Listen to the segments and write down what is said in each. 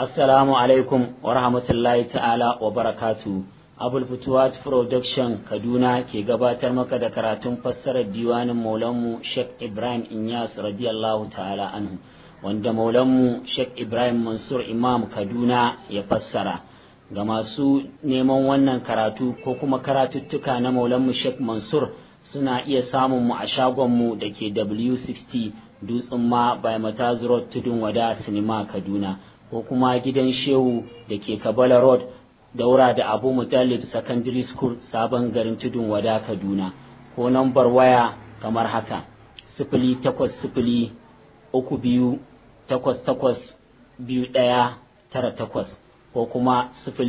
Assalamu alaikum wa rahmatullahi ta'ala wa barakatu. Abul Futuwat Production Kaduna ke gabatar maka da karatun fassarar diwanin Maulanmu Sheikh Ibrahim Inyas radiyallahu ta'ala anhu, wanda Maulanmu Sheikh Ibrahim Mansur Imam Kaduna ya fassara. Ga masu neman wannan karatu ko kuma karatuttuka na Maulanmu Sheikh Mansur suna iya samun mu a shagonmu da ke W60 Dutsen Ma by Mataz Road Tudun Wada Sinima Kaduna, ko kuma gidan Shehu da ke Kabala Road daura da Abu Mutallib Secondary School Sabon Garin Tudun Wada Kaduna, ko nambar waya kamar haka: 08032882198 ko kuma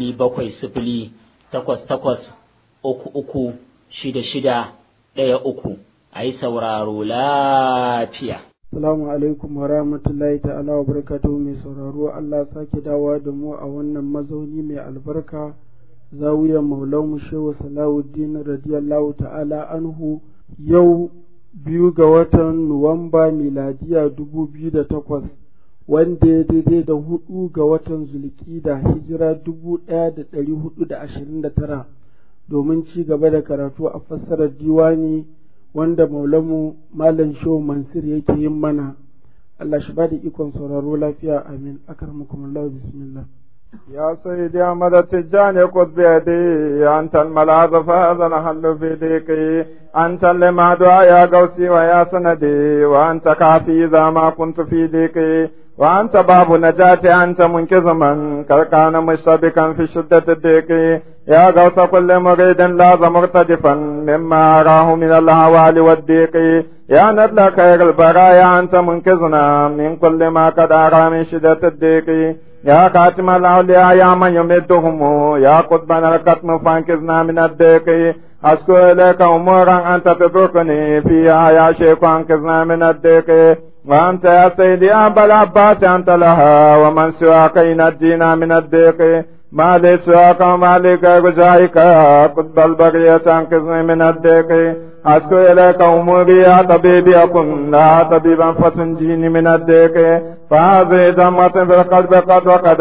07088336613. A yi sauraro lafiya. Assalamu alaikum wa rahmatullahi ta'ala wa barakatuhu. Mai sauraro, Allah sake dawowa da mu a wannan mazauni mai albarka, zawiyar Maulanmu Shehu Salahuddin radiyallahu ta'ala anhu. Yau 2 ga watan Nuwamba miladiya 2008, wanda ya daidai da 4 ga watan Zulkida hijira 1429, domin ci gaba da karatu a fassarar diwani wanda Maulamu Malam Shehu Mansur yake yin mana. Allah shi ba da ikon sauraro lafiya, amin. Akramakumullah, bismillah. يا سيدي أحمد التجاني خذ بيدي، أنت الملاذ فهذا الحل في ضيقي، أنت لما دعا يا غوثي ويا سندي، وأنت كافي إذا ما كنت في ضيقي، وأنت باب نجاتي، أنت منقذ من كان مشتبكا في شدة الضيق، يا غوث كل مريد لاذ مرتجفا مما أراه من الهوال والضيق، يا ندل خير البرايا، أنت منقذنا من كل ما قد أرى من شدة الضيق، يا خاتم الأولياء يا من يمدهم، يا قطبنا الختم فانقذنا من الضيق، أشكو إليك أمورا أنت تتركني فيها يا شيخ، أنقذنا من الضيق، وأنت يا سيدي أبا العباس أنت لها، ومن سواك ينجينا من الضيق، ما لي سواك وما لي غير جايك، قطب البرية أنقذني من الضيق، أشكو إليك أموري يا طبيبي أكن لا طبيبا فتنجيني من الضيق، فهذه جمة في القلب قد وقد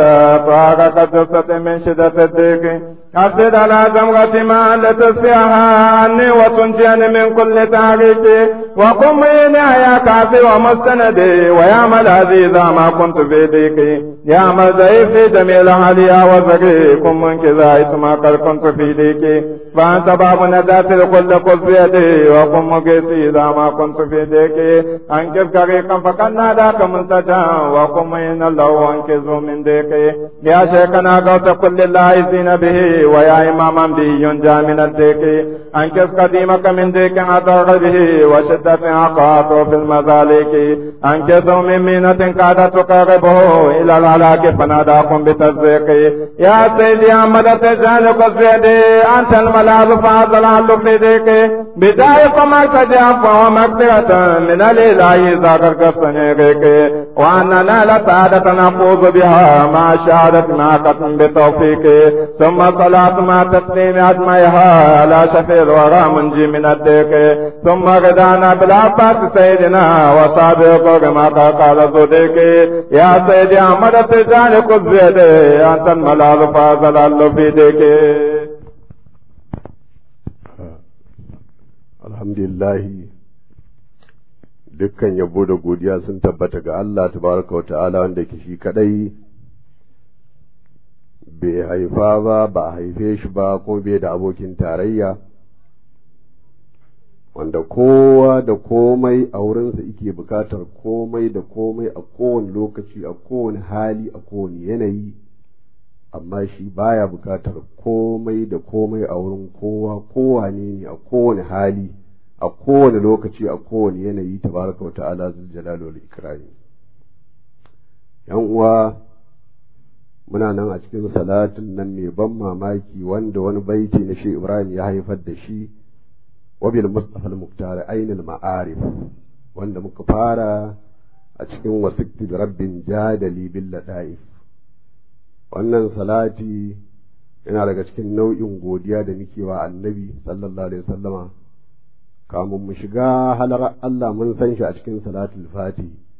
فارقت جثة من شدة الضيق، أسد على جمرة ما لتسقيها عني وتنجيني من كل تحريك، وقم يا كافي ومستندي، ويا ملاذي إذا ما كنت في ضيقي، يا ملجئي في جميع الحاليا وزري، كن منكذا اسما قد كنت في ضيقي، فأنت باب نجاة لكل قلب يدي، وقم مقيسي إذا ما كنت في ضيقي، أنكذ كريقا فقد ناداك منتجا، وقم إن الله أنكذه من ضيقي، يا شيخنا غوث كل اللاعزين به، ويا إماما به ينجى من الضيق، أنكذ قديمك من ضيق أضر به، وشدة عقاته في المذاليك، أنكذه من مينة قادت تقربه إلى الهلاك فناداكم بتصديق، يا سيدي أحمد التجاني خذ بيدي، أنت الملاذ فهذا الحل في ضيق، بدايكم أرتجي عفوا ومغفرة من الإله ذاكر كالصنيق، وأننا لسعادة نفوز بها مع شهادة مع ختم بتوفيق، ثم صلاة مع تسليم أجمعها على شفيع الورى منجي من الضيق، ثم غدانا بالعباس سيدنا وصابق ما قال صديق، يا سيدي أحمد التجاني خذ بيدي، أنت الملاذ فاضل الله في ضيق. Alhamdulillah, dukkan yabo da godiya sun tabbata ga Allah tabaraka wa ta'ala, wanda ke shi kadai bai haifa ba, ba a haife shi ba, kuma bai da abokin tarayya, wanda kowa da komai a wurinsa yake bukatar komai da komai a kowane lokaci, a kowane hali, a kowane yanayi, amma shi baya bukatar komai da komai a wurin kowa, kowane ne a kowane hali, a kowane lokaci, a kowane yanayi, tabaraka wa ta'ala zul jalali wal ikram. Yan uwa, muna nan a cikin salatin nan mai ban mamaki, wanda wani baiti na Shehu Ibrahim ya haifar da shi, wabil Mustafa al-Muqtar ainul ma'arif, wanda muka fara a cikin wasikti bi rabbin jadali bil ladaif. Wannan salati yana daga cikin nau'in godiya da muke wa annabi sallallahu alaihi wasallama. Kamun mu shiga halar Allah mun san shi a cikin salatul fati,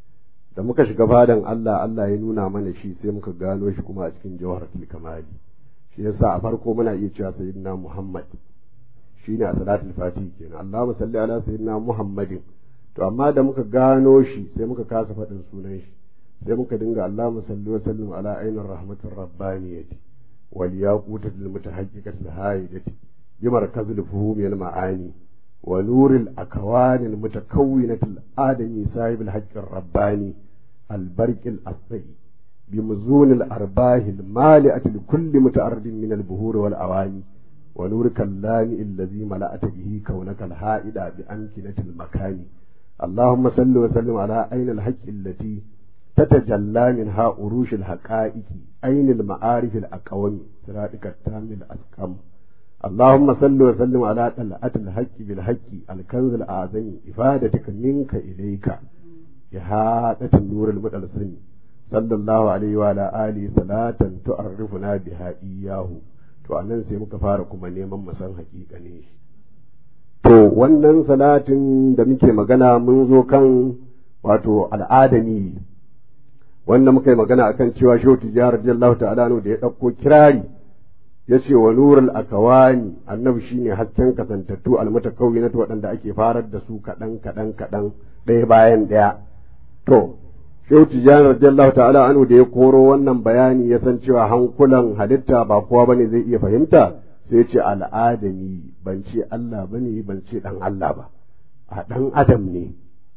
da muka shiga fadan Allah ya nuna mana shi sai muka gano shi kuma a cikin jawharatul kamali. Shi yasa a farko muna iya cewa sayyidina Muhammad shine a salatul fatihi kenan, Allahumma salli ala sayyidina Muhammadin. To amma da muka gano shi sai muka kasa faɗin sunan shi, sai muka dinga Allahumma salli wa sallim ala ainir rahmatir rabbaniyati wal yaqutatil mutahaqqiqatil haidati bi markazil fuhumil ma'ani wa nuril akwanil mutakawwinatil adami sahibil haqqir rabbani al barqil asai bi muzunil arbahil mali'atil kulli muta'arridin min al buhur wal awani wa nurikal lami allazi mala'ata bihi kaunakal haida bi amkinatil makani. اللهم صل وسلم على عين الحق التي تتجلى منها أروش الحقائق عين المعارف الأقوم صراطك التام الأسقم. اللهم صل وسلم على طلعة الحق بالحق الكنز الأعظم إفادتك منك إليك إحاطة النور المتلسم صلى الله عليه وعلى آله صلاة تعرفنا بها إياه. to anan sai muka fara kuma neman mu san haƙiƙa ne shi. To wannan salatin da muke magana mun zo kan wato al'adami wanda muka yi magana akan cewa Shehu Tijjani radiyallahu ta'ala anhu da ya ɗauko kirari ya ce wa nurul akawani annabi shine hasken kasantattu almutakawwinatu waɗanda ake farar da su kaɗan ɗaya bayan ɗaya. To Shehu Tijjani radiyallahu ta'ala anhu da ya koro wannan bayani ya san cewa hankulan halitta ba kowa bane zai iya fahimta, sai ce al'adami, ban ce Allah ba ne, ban ce ɗan Allah ba, a ɗan adam ne.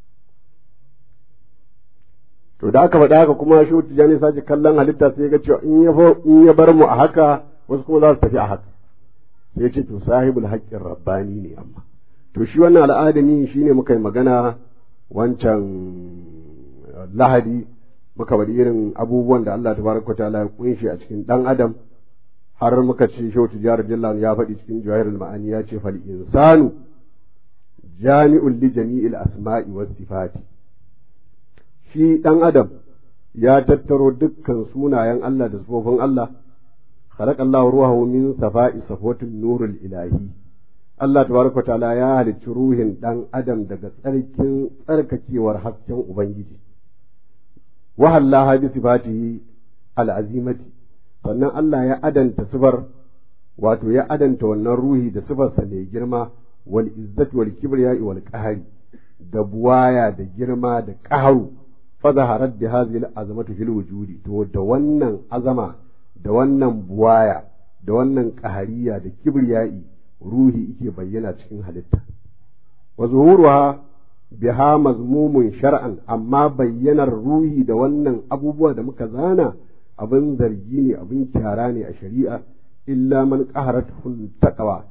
To da aka faɗa haka kuma Shehu Tijjani sake kallon halitta sai ga cewa in ya bar mu a haka wasu kuma za su tafi a haka, sai ce to sahibul haƙƙin rabbani ne. Amma to shi wannan al'adami shine muka yi magana wancan lahadi, muka bari irin abubuwan da Allah tabaraka wa ta'ala ya kunshi a cikin ɗan adam, har muka ce Shehu Tijjani radiyallahu ya faɗi cikin Jawahirul Ma'ani ya ce fal insanu jami'un li jami'il asma'i was sifati. Shi ɗan adam ya tattaro dukkan sunayen Allah da sifofin Allah. Khalaqallahu ruhahu min safa'i safatin nurul ilahi. Allah tabaraka ta'ala ya halicci ruhin ɗan adam daga tsarkin tsarkakewar hasken Ubangiji. Wa hallaha bi sifatihi al'azimati. Sannan Allah ya adanta sifar, wato ya adanta wannan ruhi da sifarsa mai girma, wal izzati wal kibriya wal qahari, da buwaya da girma da qaharu, fa zaharat bi hadhihi al azamatu fil wujudi. To da wannan azama da wannan buwaya da wannan qahariya da kibriya'i ruhi yake bayyana cikin halitta. Wa zuhuruha biha mazmumun shar'an, amma bayyanar ruhi da wannan abubuwa da muka zana abin zargi ne, abin kyara ne a shari'a. illa man qaharathu taqwa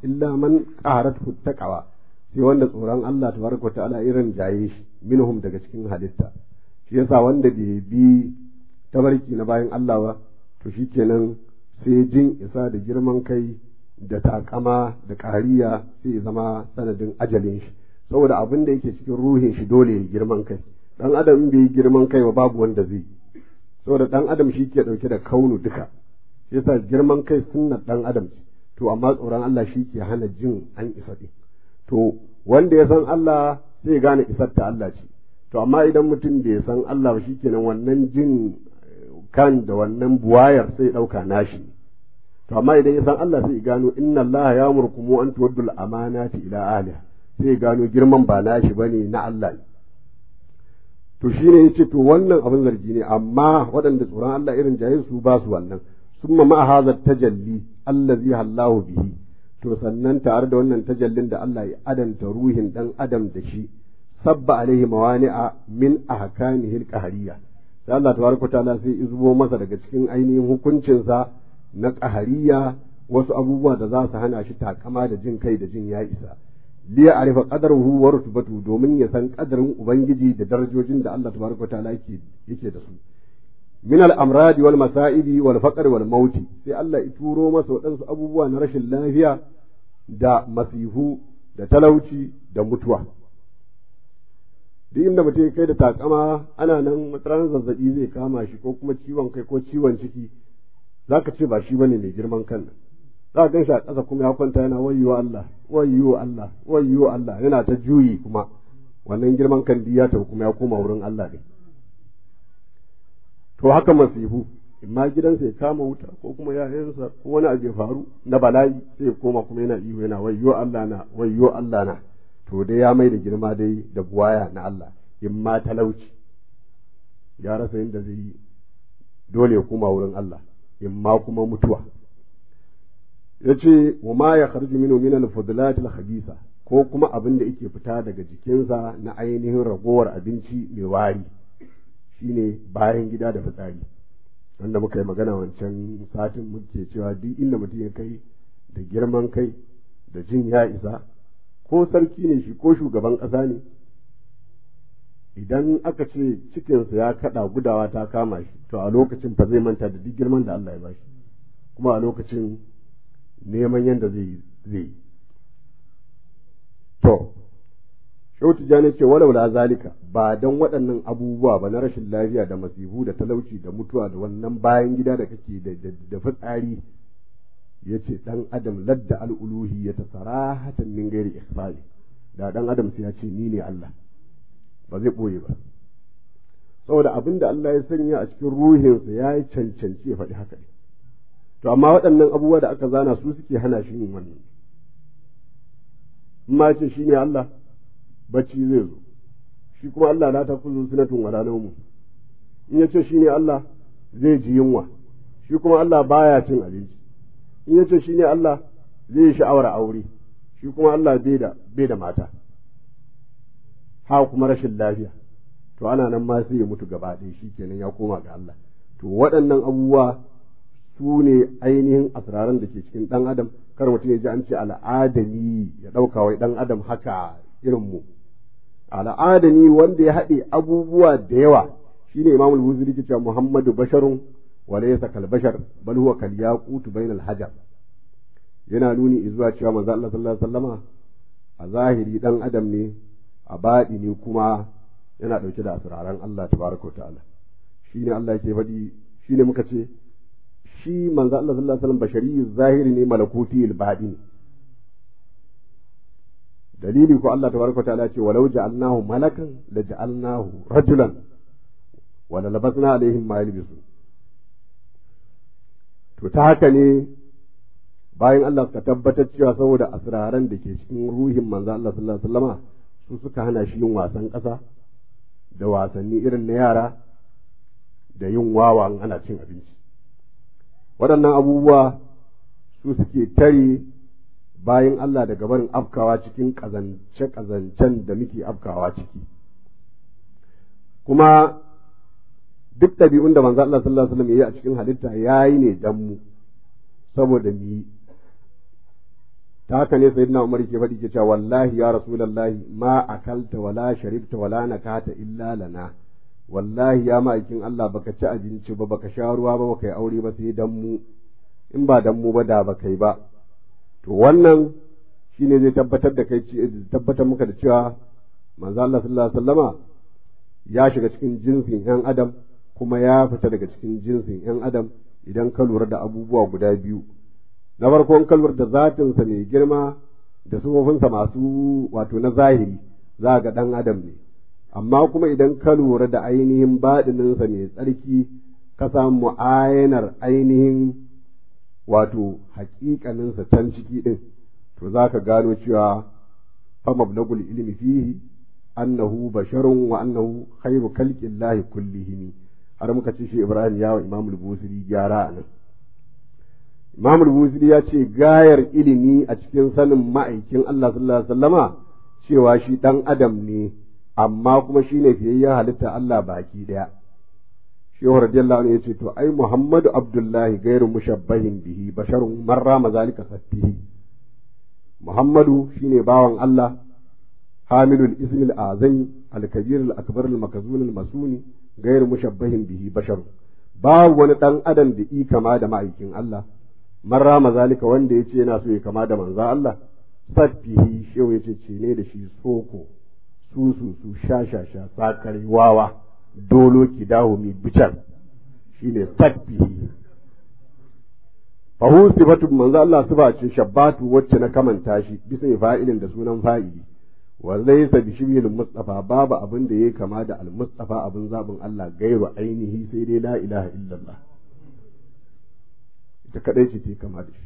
sai wanda tsoron Allah tabaraka ta'ala irin jaye shi minhum daga cikin halitta. Shi yasa wanda bai bi tabarki na bayan Allah ba, to shikenan sai jin isa da girman kai da takama da ƙariya sai zama sanadin ajalin shi, saboda abin da yake cikin ruhin shi dole ya girman kai. Dan adam in bai girman kai ba babu wanda zai, saboda dan adam shi ke dauke da kaunu duka. Shi yasa girman kai sunnar dan adam ce, to amma tsoron Allah shi ke hana jin an isa din. To wanda ya san Allah sai gane isar ta Allah ce. To amma idan mutum bai san Allah ba, shikenan wannan jin kan da wannan buwayar sai dauka nashi. To amma idan ya san Allah sai gano inna Allah ya murkumu an tuwaddul amanati ila ahliha, sai gano girman ba nashi bane na Allah ne. To shine yace to wannan abin zargi ne, amma waɗanda tsoron Allah irin jahil su ba su wannan. Summa ma hadha tajalli allazi hallahu bihi, to sannan tare da wannan tajallin da Allah ya adanta ruhin dan adam da shi, sabba alaihi mawani'a min ahkamihi alqahariya, sai Allah tabaraka ta'ala sai izubo masa daga cikin ainihin hukuncinsa na qahariya wasu abubuwa da za su hana shi takama da jin kai da jin ya isa, liya arifa qadaruhu wa rutbatu, domin ya san kadarin ubangiji da darajojin da Allah tabaraka ta'ala yake da su. Min al-amradi wal masa'ibi wal faqr wal mauti, sai Allah ya turo masa waɗansu abubuwa na rashin lafiya da masihu da talauci da mutuwa. Duk inda mutum kai da takama ana nan matsaran zazzabi zai kama shi, ko kuma ciwon kai ko ciwon ciki, zaka ce ba shi bane mai girman kan nan. Za ka gan shi a ƙasa kuma ya kwanta yana wayyo Allah wayyo Allah wayyo Allah, yana ta juyi kuma wannan girman kan ya tafi kuma ya koma wurin Allah din. to haka masifu imma gidansa ya kama wuta ko kuma yayansa ko wani abu ya faru na bala'i sai ya koma kuma yana iyo yana wayyo Allah na wayyo Allah na, to dai ya mai da girma dai da buwaya na Allah. Imma talauci ya rasa inda zai yi dole ya koma wurin Allah, imma kuma mutuwa. yace wa ma ya kharju minhu min al-fudlat al-khabisa, ko kuma abin da yake fita daga jikinsa na ainihin ragowar abinci mai wari, shine bayan gida da fitsari, wanda muka yi magana wancan satin muke cewa duk inda mutum ya kai da girman kai da jin ya isa, ko sarki ne shi ko shugaban ƙasa ne, idan aka ce cikinsa ya kaɗa gudawa ta kama shi, to a lokacin fa zai manta da duk girman da Allah ya bashi, kuma a lokacin neman yadda zai yi. To, Shautu Jani ce walaula zalika, ba don waɗannan abubuwa ba na rashin lafiya da masifu da talauci da mutuwa da wannan bayan gida da kake da fitsari, ya ce ɗan adam ladda al'uluhi ya ta sarahatan min gairi ikhfa'i, da ɗan adam sai ya ce ni ne Allah, ba zai ɓoye ba, saboda abin da Allah ya sanya a cikin ruhinsa ya yi cancanci ya faɗi haka ne. To amma waɗannan abubuwa da aka zana su suke hana shi yin wannan. In ma ce shi ne Allah, bacci zai zo, shi kuma Allah la ta kuzu sunatun wala nawmu. In ya ce shi ne Allah, zai ji yunwa, shi kuma Allah baya cin abinci. In ya ce shi ne Allah, zai yi sha'awar aure, shi kuma Allah bai da mata. Ha kuma rashin lafiya, to ana nan ma sai ya mutu gaba ɗaya, shi kenan ya koma ga Allah. To waɗannan abubuwa su ne ainihin asraran da ke cikin ɗan adam. Kar mutum ya ji an ce al'adami ya ɗauka wai ɗan adam haka irin mu. Al'adami wanda ya haɗe abubuwa da yawa shine Imamul Buziri ke cewa Muhammadu basharun wa laysa kal bashar bal huwa kal yaqut bainal hajar. Yana nuni zuwa cewa manzo Allah sallallahu alaihi wasallama a zahiri ɗan adam ne, a baɗi ne kuma yana ɗauke da asraran Allah tabaraka wa ta'ala. Shine Allah yake faɗi, shine muka ce shi manzo Allah sallallahu alaihi wasallam bashari zahiri ne, malakuti al-baɗi. Dalili ko Allah tabaraka wa ta'ala ce walau ja'alnahu malakan la ja'alnahu rajulan wa la labasna alaihim ma yalbisun. To ta haka ne bayan Allah suka tabbatar cewa saboda asraran da ke cikin ruhin manzo Allah sallallahu alaihi wasallama su suka hana shi yin wasan ƙasa da wasanni irin na yara da yin wawa in ana cin abinci. Waɗannan abubuwa su suke tare bayan Allah daga barin afkawa cikin ƙazance-ƙazancen da muke afkawa ciki. Kuma duk ɗabi'un da manzo Allah sallallahu alaihi wasallam ya yi a cikin halitta ya yi ne dan mu, saboda mu yi. Ta haka ne sayyidina Umar ke faɗi ke cewa wallahi ya rasulullahi ma akalta wala sharibta wala nakata illa lana. Wallahi ya ma'aikin Allah baka ci abinci ba, baka sha ruwa ba, baka yi aure ba sai dan mu, in ba dan mu ba da baka yi ba. To wannan shine zai tabbatar da kai, tabbatar muka da cewa manzo Allah sallallahu alaihi wasallama ya shiga cikin jinsin yan adam kuma ya fita daga cikin jinsin yan adam idan ka lura da abubuwa guda biyu. Na farko in ka lura da zatinsa mai girma da sufofinsa masu wato na zahiri, za ga dan adam ne. Amma kuma idan ka lura da ainihin baɗininsa mai tsarki, ka samu mu'ayanar ainihin wato haƙiƙaninsa can ciki ɗin, to za ka gano cewa fa mablagul ilmi fihi annahu basharun wa annahu khairu khalqillahi kullihim. Har muka ce shi Ibrahim yawa Imam al-Busiri gyara anan. Imam al-Busiri ya ce gayar ilimi a cikin sanin ma'aikin Allah sallallahu alaihi wasallama cewa shi dan adam ne, amma kuma shi ne fiyayyen halitta Allah baki daya. Shehu radiyallahu anhu yace to ai Muhammadu Abdullahi gairu mushabbahin bihi basharun marra mazalika safihi. Muhammadu shine bawan Allah, hamilul ismil azami al-kabir al-akbar al-makzun al-masuni gairu mushabbahin bihi basharun. Babu wani dan adam da i kama da ma'aikin Allah, marra mazalika wanda yace yana so ya kama da manzo Allah safihi. Shehu yace ce ne da shi soko su sha sakari wawa dolo ki dawo mi bicar shine sabbihi. fa hu sifatu manzo Allah sifa ce shabbatu wacce na kamanta shi bisa fa'ilin da sunan fa'ili, wa laysa bi shibhil mustafa babu abin da yake kama da al mustafa abin zabin Allah gairu ainihi sai dai la ilaha illallah ita kadai ce take kama da shi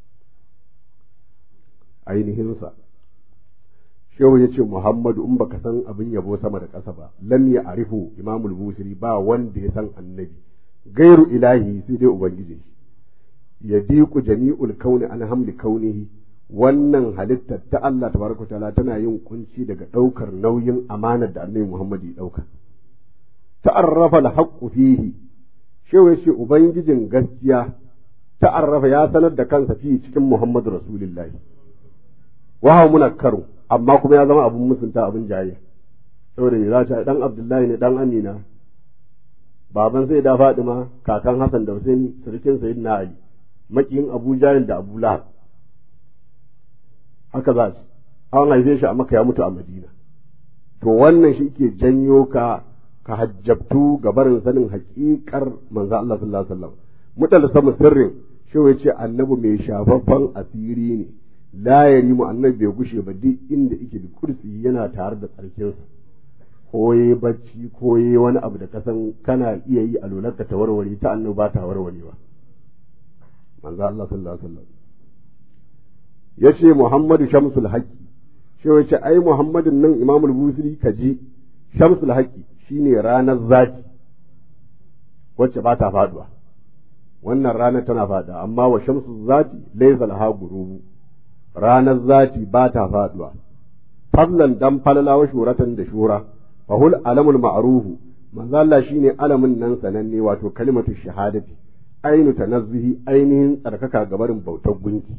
ainihin sa shehu yace Muhammadu in baka san abin yabo sama da ƙasa ba lam ya arifu imamul busiri ba wanda ya san annabi gairu ilahi sai dai ubangiji ya diku jami'ul kauni an hamli kaunihi wannan halittar ta Allah tabaraka ta'ala tana yin kunci daga daukar nauyin amanar da annabi Muhammad ya dauka ta'arrafa al-haqqu fihi shehu yace ubangijin gaskiya ta'arrafa ya sanar da kansa fi cikin Muhammad rasulullahi wa huwa munakkaru amma kuma ya zama abun musunta abun jayayya saboda me za ta dan Abdullahi ne dan Amina baban sai da Fadima kakan Hassan da Husaini surikin sayyidina Ali makiyin Abu Jahil da Abu Lahab haka za su an haife shi a Makka ya mutu a Madina to wannan shi ke janyo ka hajjabtu ga barin sanin haƙiƙar manzo Allah sallallahu alaihi wasallam mutalsa sirrin shi yace annabi mai shafaffan asiri ne la yarimu annabi bai gushe ba duk inda yake da kursi yana tare da tsarkinsa koye bacci koye wani abu da kasan kana iya yi a lolarka ta warware ta annabi ba ta warwarewa manzo Allah sallallahu alaihi wasallam yace Muhammadu shamsul haqqi shi yace ai Muhammadun nan Imamul Busiri kaji shamsul haqqi shine ranar zaki wacce ba ta faduwa wannan ranar tana fada amma wa shamsul zati laysa laha gurubu ranar zati ba ta faduwa fadlan dan falala wa shuratan da shura fahul alamul ma'rufu manzo Allah shine alamin nan sananne wato kalimatu shahadati ainu tanazzuhi ainihin tsarkaka gabarin bautar gunki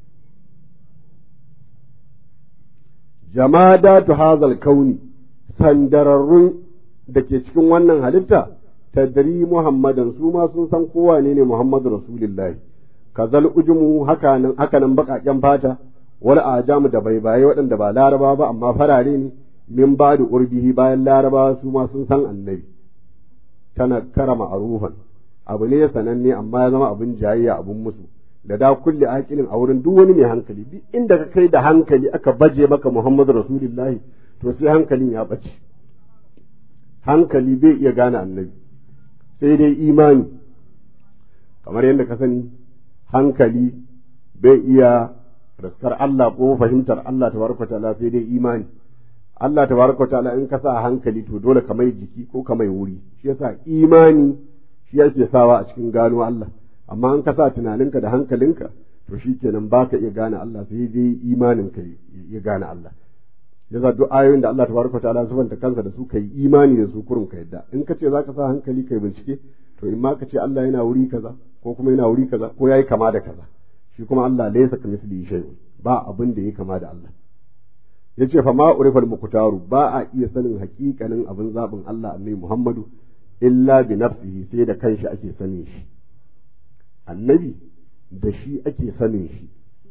jamadatu hazal kauni sandararrun da ke cikin wannan halitta tadri muhammadan su ma sun san kowa ne muhammadu rasulullahi kazal ujumu hakanan baƙaƙen fata wal ajamu da baibaye waɗanda ba laraba ba amma farare ne min ba da urbihi bayan laraba su ma sun san annabi tana karama arufan abu ne sananne amma ya zama abin jayayya abun musu da kulli aqilin a wurin duk wani mai hankali duk inda ka kai da hankali aka baje maka Muhammadu Rasulullahi to sai hankalin ya bace hankali bai iya gane annabi sai dai imani kamar yadda ka sani hankali bai iya raskar Allah ko fahimtar Allah tabaraka ta'ala sai dai imani Allah tabaraka ta'ala in ka sa hankali to dole ka mai jiki ko ka mai wuri shi yasa imani shi yake sawa a cikin gano Allah amma an ka sa tunaninka da hankalinka to shikenan baka iya gane Allah sai dai imaninka ya gane Allah yasa duk ayoyin da Allah tabaraka ta'ala subhanahu kansa da su kai imani da su kurun ka yadda in ka ce zaka sa hankali kai bincike to in ma ka ce Allah yana wuri kaza ko kuma yana wuri kaza ko yayi kama da kaza shi kuma Allah laysa kamithlihi shay'un ba abin da yake kama da Allah yace fa ma urifal muqtaru ba a iya sanin hakikanin abin zabin Allah annabi Muhammadu illa bi nafsihi sai da kanshi ake sanin shi annabi da shi ake sanin shi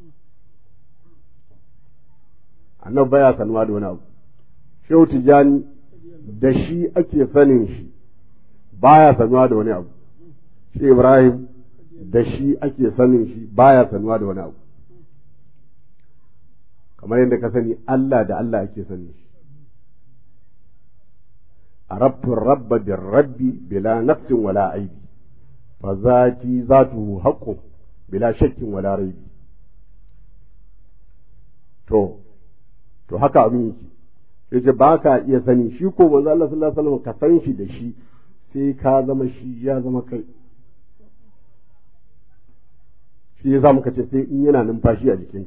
annabi baya sanuwa da wani abu shehu tijani da shi ake sanin shi baya sanuwa da wani abu shi Ibrahim da shi ake sanin shi baya sanuwa da wani abu kamar yadda ka sani Allah da Allah ake sanin shi arabtu rabba bir rabbi bila nafsin wala aibi fa zati zatuhu haqqu bila shakkin wala raibi to haka abin yake yace ba ka iya sani shi ko manzo Allah sallallahu alaihi wasallam ka san shi da shi sai ka zama shi ya zama kai shi ya zama kace sai in yana numfashi a jikinka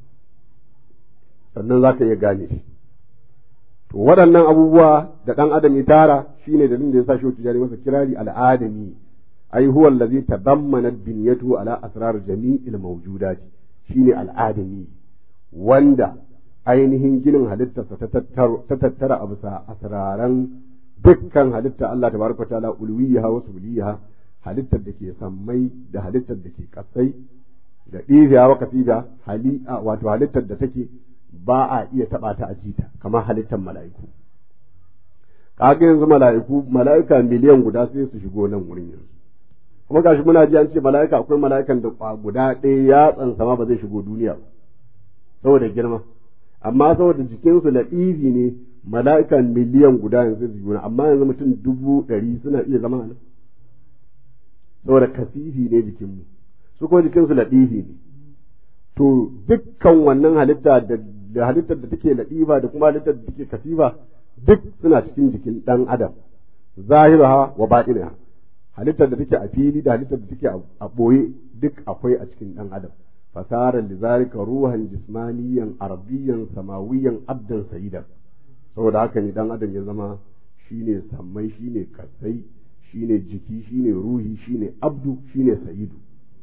sannan za ka iya gane shi to waɗannan abubuwa da ɗan adam ya tara shine dalilin da ya sa shi tijari masa kirari al'adami ai huwa allazi tadammana binyatu ala asrar jami'il mawjudati shine al'adami wanda ainihin ginin halittarsa ta tattara a bisa asraran dukkan halitta Allah tabaraka ta'ala ulwiyaha wa subliyaha halittar da ke sammai da halittar da ke kasai da ɗiziya wa kasiba wato halittar da take ba a iya taɓa ta a jita kamar halittar mala'iku kaga yanzu mala'ika miliyan guda sai su shigo nan wurin yanzu kuma gashi muna ji an ce mala'ika akwai mala'ikan da guda ɗaya ya tsansa ma ba zai shigo duniya ba saboda girma amma saboda jikinsu laɗifi ne mala'ikan miliyan guda yanzu su yi amma yanzu mutum 100,000 suna iya zama nan saboda kasifi ne jikinmu su kuma jikinsu laɗifi ne to dukkan wannan halitta da halittar da take laɗifa da kuma halittar da take kasifa duk suna cikin jikin ɗan adam zahiraha wa baɗinaha halittar da take a fili da halittar da take a ɓoye duk akwai a cikin ɗan adam fasarar da zalika ruhan jismaniyan arabiyan samawiyan abdan sayidan saboda haka ne ɗan adam ya zama shine sammai shine kasai shine jiki shine ruhi shine abdu shine sayidu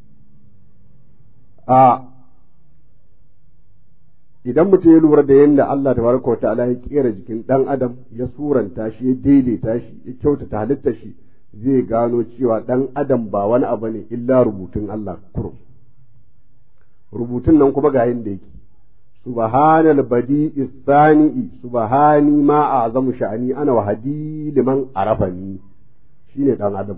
idan mutum ya lura da yadda Allah tabaraka wa ta'ala ya kera jikin ɗan adam ya suranta shi ya daidaita shi ya kyautata halittar shi zai gano cewa ɗan adam ba wani abu ne illa rubutun Allah kurum rubutun nan kuma ga yadda yake subhanal badi'is sani'i subhani ma a'zamu sha'ani ana wahadi liman arafani shine ɗan adam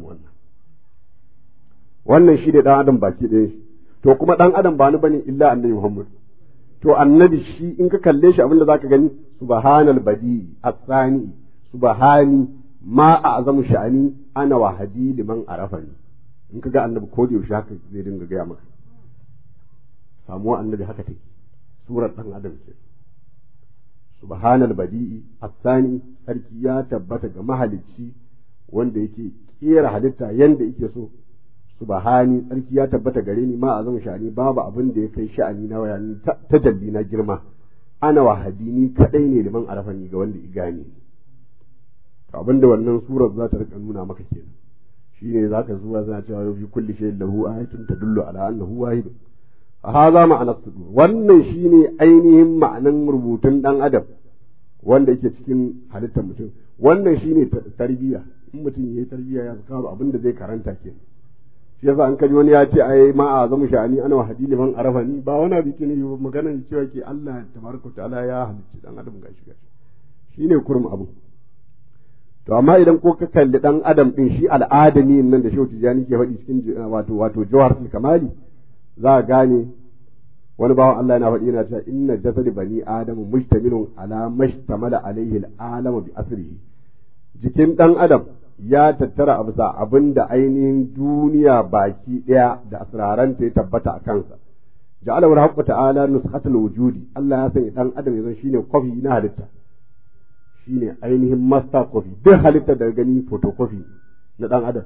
wannan shi ne ɗan adam baki ɗaya shi to kuma ɗan adam ba ni bane illa annabi Muhammad to annabi shi in ka kalle shi abinda zaka gani subhanal badi'i as-sani subhani ma a'zamu sha'ani ana wahadi liman arafani in ka ga annabi ko da yaushe haka zai dinga gaya maka samuwa annabi haka take surar dan adam ce subhanal badi'i as-sani sarki ya tabbata ga mahalicci wanda yake kera halitta yanda yake so subhani sarki ya tabbata gare ni ma a'zamu sha'ani babu abin da ya kai sha'ani na wayani tajalli na girma ana wahadi ni kadai ne liman arafani ga wanda ya gane abinda wannan surar za ta rika nuna maka kenan shine zaka zuwa zana cewa yau fi kulli shay'in lahu ayatun tadullu ala annahu wahid hadha ma'ana sudur wannan shine ainihin ma'anan rubutun dan adam wanda yake cikin halittar mutum wannan shine tarbiya in mutum yayi tarbiya ya zakaru abinda zai karanta kenan shi yasa an kaji wani ya ce ai ma a zamu sha'ani ana wahadi liman arafani ba wani abu ke ne maganar cewa ke Allah tabaraka ta'ala ya halicci dan adam gashi shine kurum abu to amma idan ko ka kalli dan adam din shi al'adami nan da Shehu Tijani ke faɗi cikin wato jawharatul kamali za a gane wani bawan Allah yana faɗi yana cewa inna jasad bani adam mujtamilun ala mashtamala alaihi al'alam bi asrihi jikin dan adam ya tattara a bisa abinda ainihin duniya baki daya da asraranta ya tabbata a kansa ja'alahu al-haqqu ta'ala nuskhatul wujudi Allah ya sanya dan adam yanzu shine kofi na halitta shine ainihin master copy duk halitta daga gani photocopy na dan adam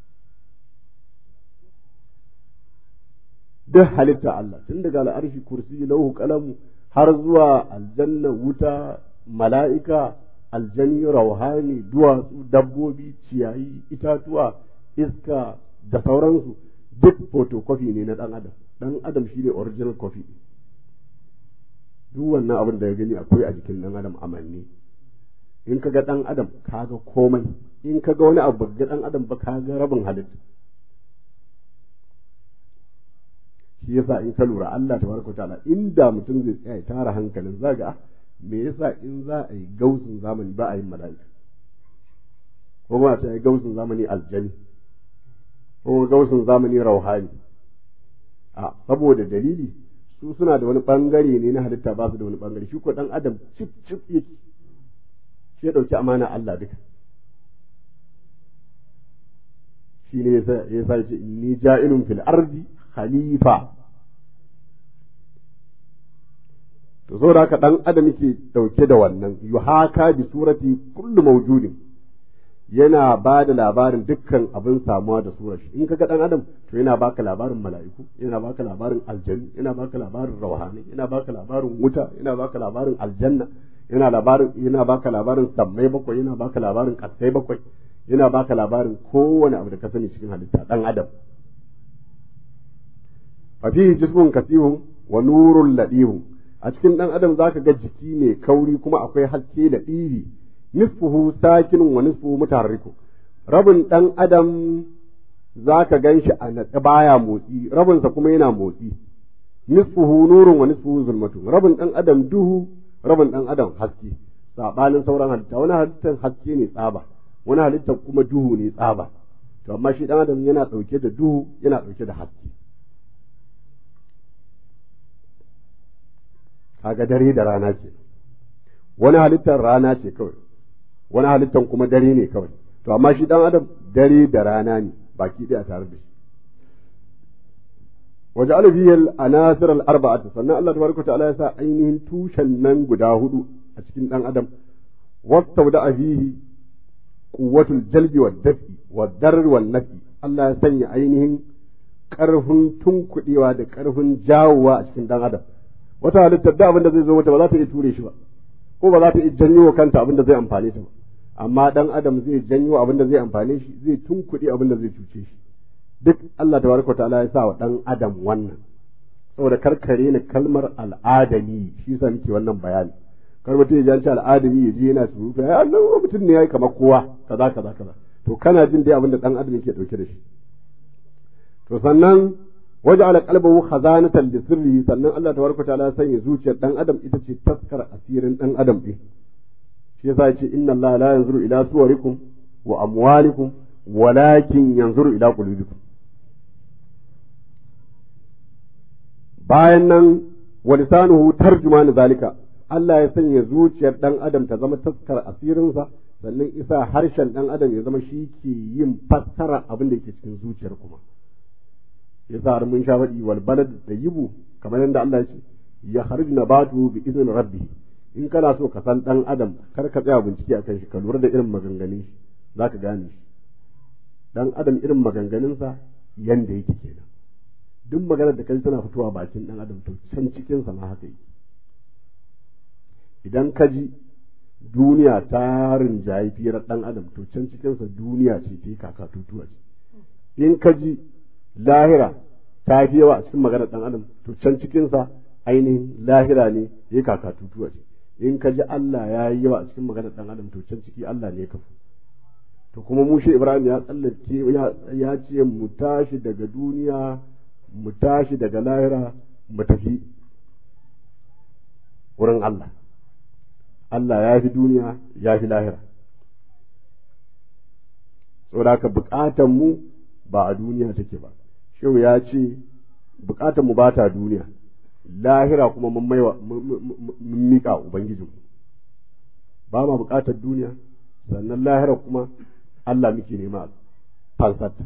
duk halitta Allah tun daga al'arshi kursi lauhu kalamu har zuwa aljanna wuta mala'ika aljani rauhani duwatsu dabbobi ciyayi itatuwa iska da sauransu duk photocopy ne na dan adam shine original copy duk wannan abin da ya gani akwai a jikin dan adam amanni in ka ga ɗan adam ka ga komai in ka ga wani abu ga ɗan adam ba ka ga rabin halitta shi yasa in ka lura Allah tabaraka ta'ala inda mutum zai tsaya ya tara hankalin zaga me yasa in za a yi gausun zamani ba a yi mala'ika ko ba ta yi gausun zamani aljani ko gausun zamani rauhani saboda dalili su suna da wani bangare ne na halitta ba su da wani bangare shi ko ɗan adam cip yake shi ya ɗauki amana Allah duka shi ne ya sa ce inni ja'ilun fil ardi khalifa to so da haka ɗan adam yake ɗauke da wannan yuhaka bi surati kullu mawjudin yana ba da labarin dukkan abin samuwa da surar shi in kaga ɗan adam to yana baka labarin mala'iku yana baka labarin aljanu yana baka labarin rauhani yana baka labarin wuta yana baka labarin aljanna yana baka labarin sammai bakwai yana baka labarin kasai bakwai yana baka labarin kowane abu da ka sani cikin halitta dan adam fa fihi jismun kasihun wa nurun ladihun a cikin dan adam zaka ga jiki mai kauri kuma akwai haske da iri nisfuhu sakinun wa nisfuhu mutaharrikun rabin dan adam zaka ganshi a natsa baya motsi rabinsa kuma yana motsi nisfuhu nurun wa nisfuhu zulmatun rabin dan adam duhu rabin ɗan adam haske saɓanin sauran halitta wani halittar haske ne tsaba wani halittar kuma duhu ne tsaba to amma shi ɗan adam yana ɗauke da duhu yana ɗauke da haske kaga dare da rana ke, wani halittar rana ce kawai, wani halittar kuma dare ne kawai, to amma shi dan adam dare da rana ne baki ɗaya tare da shi. waje alfiyar anasir al'arba'ata, sannan Allah tabaraka ta'ala ya sa ainihin tushen nan guda hudu a cikin dan adam, wata da fihi quwwatul jalbi wa dafi wa darr wa nafi. Allah ya sanya ainihin ƙarfin tunkuɗewa da ƙarfin jawowa a cikin dan adam. Wata halittar da abin da zai zo mata ba za ta iya ture shi ba, ko ba za ta iya janyo wa kanta abin da zai amfane ta ba, amma dan adam zai janyo abin da zai amfane shi, zai tunkuɗe abin da zai cuce shi. Duk Allah tabaraka ta'ala ya sa wa dan adam wannan, saboda karkare ni kalmar al'adami, shi yasa muke wannan bayani. Kar mutum ya janci al'adami ya je yana surutu, ai Allah mutum ne yayi kamar kowa kaza kaza kaza, to kana jin dai abin da dan adam yake dauke da shi. To sannan waja'ala qalbahu khazanatan li sirrihi, sannan Allah tabaraka ta'ala ya sanya zuciyar dan adam ita ce taskar asirin dan adam din. Shi yasa ya ce inna Allah la yanzuru ila suwarikum wa amwalikum walakin yanzuru ila qulubikum. Bayan nan wa lisanuhu tarjuman zalika, Allah ya sanya zuciyar dan adam ta zama taskar asirinsa, sannan isa harshen dan adam ya zama shi ke yin fassara abin da yake cikin zuciyar kuma. Yasa har mun sha faɗi wal balad tayyibu, kamar yadda Allah ya ce ya kharij nabatu bi idnin rabbih. In kana so ka san dan adam, kar ka tsaya bincike akan shi, ka lura da irin maganganun shi zaka gane shi. Dan adam irin maganganunsa yanda yake kenan. Duk maganar da kai tana fitowa bakin dan adam, to can cikin sa ma haka yake. Idan ka ji duniya ta rinjayi firar dan adam, to can cikin sa duniya ce ta yi kakatutuwa ce. In ka ji lahira ta fi yawa a cikin maganar dan adam, to can cikin sa ainihin lahira ne ya kakatutuwa ce. In ka ji Allah ya yi yawa a cikin maganar dan adam, to can ciki Allah ne ya kafu. To kuma mu shi Ibrahim ya tsallake ya ce mu tashi daga duniya, mu tashi daga lahira, mu tafi wurin Allah. Allah ya fi duniya, ya fi lahira. Saboda haka bukatan mu ba a duniya take ba. Shehu ya ce bukatan mu ba ta duniya, lahira kuma mun miƙa Ubangijinmu. Ba ma bukatar duniya, sannan lahira kuma Allah muke nema fansarta.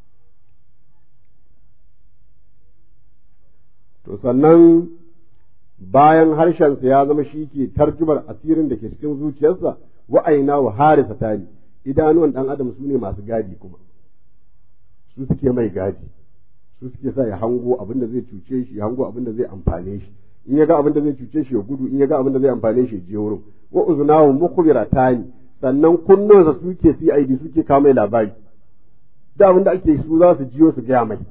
To sannan bayan harshensa ya zama shi ke tarjumar asirin da ke cikin zuciyarsa, wa'aina wa harisa tani, idanuwan ɗan adam su ne masu gadi kuma, su suke mai gadi, su suke sa ya hango abin da zai cuce shi, ya hango abin da zai amfane shi, in ya ga abin da zai cuce shi ya gudu, in ya ga abin da zai amfane shi ya je wurin. Wa uzunahu mukhbiratani, sannan kunnonsa suke CID, suke kawo mai labari, da abin da ake su za su jiyo su gaya mai.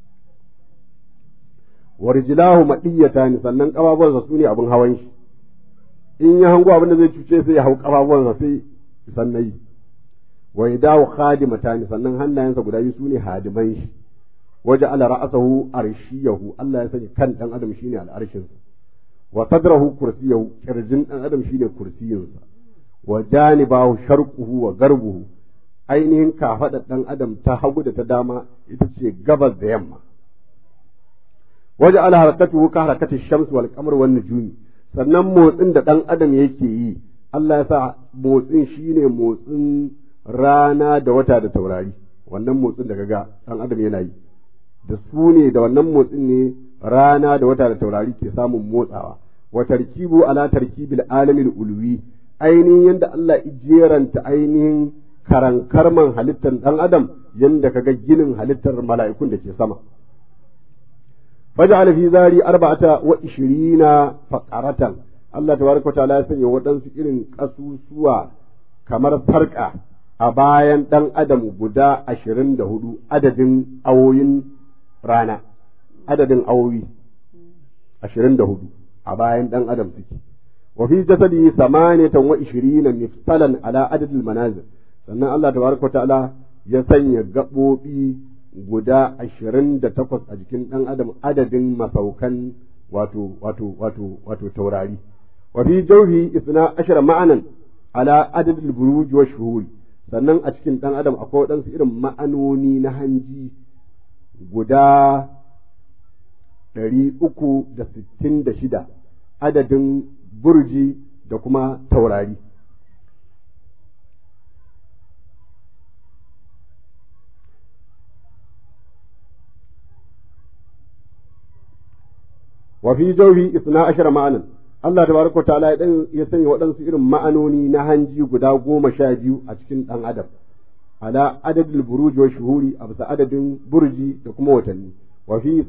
Wa rijlahu madiyatani, sannan kafafuwansa su ne abin hawan shi, in ya hango abin da zai cuce sai ya hau kafafuwansa sai sannan. Wa yadahu khadimatani, sannan hannayensa guda biyu su ne hadiman shi. Waje ala ra'asahu arshiyahu, Allah ya sani kan dan adam shine al'arshinsa. Wa sadrahu kursiyahu, kirjin dan adam shine kursiyinsa. Wa janibahu sharquhu wa garbuhu, ainihin kafadar dan adam ta hagu da ta dama ita ce gabas da yamma. Waje ala harakatuhu ka harakati shams wal qamar wan nujumi, sannan motsin da dan adam yake yi, Allah ya sa motsin shine motsin rana da wata da taurari. Wannan motsin da kaga dan adam yana yi, da su ne da wannan motsin ne rana da wata da taurari ke samun motsawa. Wa tarkibu ala tarkibil alamil ulwi, ainihin yanda Allah ijeranta ainihin karankarman halittar dan adam, yanda kaga ginin halittar mala'ikun da ke sama. Faja'ala fi zari 24 faqaratan, Allah tabaraka wa ta'ala ya sanya waɗansu irin kasusuwa kamar sarƙa a bayan ɗan adam guda 24, adadin awoyin rana, adadin awowi 24 a bayan ɗan adam suke. Wa fi jasadi 28 mifsalan ala adadil manazil, sannan Allah tabaraka wa ta'ala ya sanya gaɓoɓi guda 28 a jikin ɗan adam, adadin masaukan wato taurari. Wa fi jawhi 12 ma'anan ala adadil buruj wa shuhuri, sannan a cikin ɗan adam akwai waɗansu irin ma'anoni na hanji guda 366 adadin burji da kuma taurari. wa fi jawfi 12 ma'anan Allah tabaraka ta'ala ya sanya waɗansu irin ma'anoni na hanji guda 12 a cikin ɗan adam ala adadil buruj wa shuhuri a bisa adadin burji da kuma watanni wa fi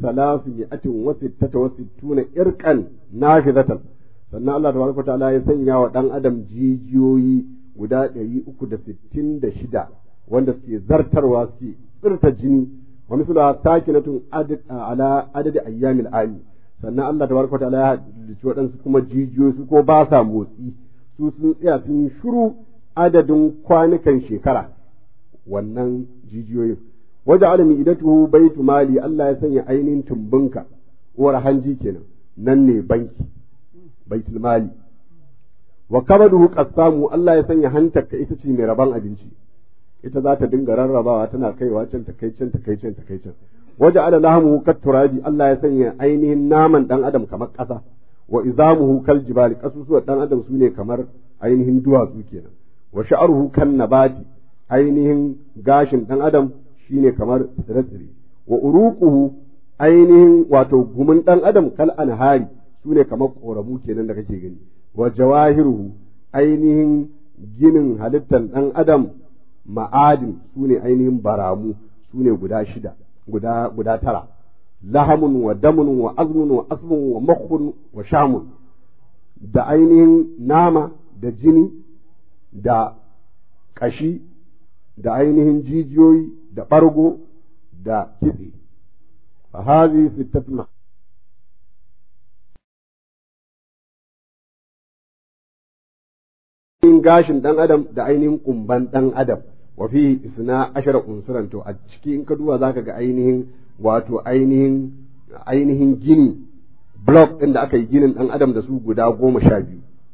366 irqan nafizatan sannan Allah tabaraka ta'ala ya sanya wa ɗan adam jijiyoyi guda 366 wanda suke zartarwa suke tsirta jini wa misla sakinatun ala adadi ayyamil ami sannan Allah tabaraka ta'ala ya halicci waɗansu kuma jijiyoyi su ko ba sa motsi su sun tsaya sun shiru adadin kwanukan shekara wannan jijiyoyin waje alami idatuhu baitu mali Allah ya sanya ainihin tumbinka uwar hanji kenan nan ne banki baitul mali wa kabaduhu qassamu Allah ya sanya hantarka ita ce mai raban abinci ita za ta dinga rarrabawa tana kaiwa can ta kai can ta kai can ta kai can waje ala lahamuhu kat turabi Allah ya sanya ainihin naman dan adam kamar ƙasa wa izamuhu kal jibali kasusuwan dan adam sune kamar ainihin duwatsu kenan wa sha'ruhu kan nabati ainihin gashin dan adam shine kamar tsire-tsire wa uruquhu ainihin wato gumin dan adam kal anhari sune kamar koramu kenan da kake gani wa jawahiruhu ainihin ginin halittar dan adam ma'adin sune ainihin baramu sune guda 6 guda 9 lahamun wa damun wa azmun wa asmun wa makhun wa shamun da ainihin nama da jini da kashi da ainihin jijiyoyi da ɓargo da kitse fa hazi sittatun gashin ɗan adam da ainihin kumban ɗan adam wa fi 12 unsuran to a ciki in ka duba zaka ga ainihin wato ainihin gini block ɗin da aka yi ginin ɗan adam da su guda 12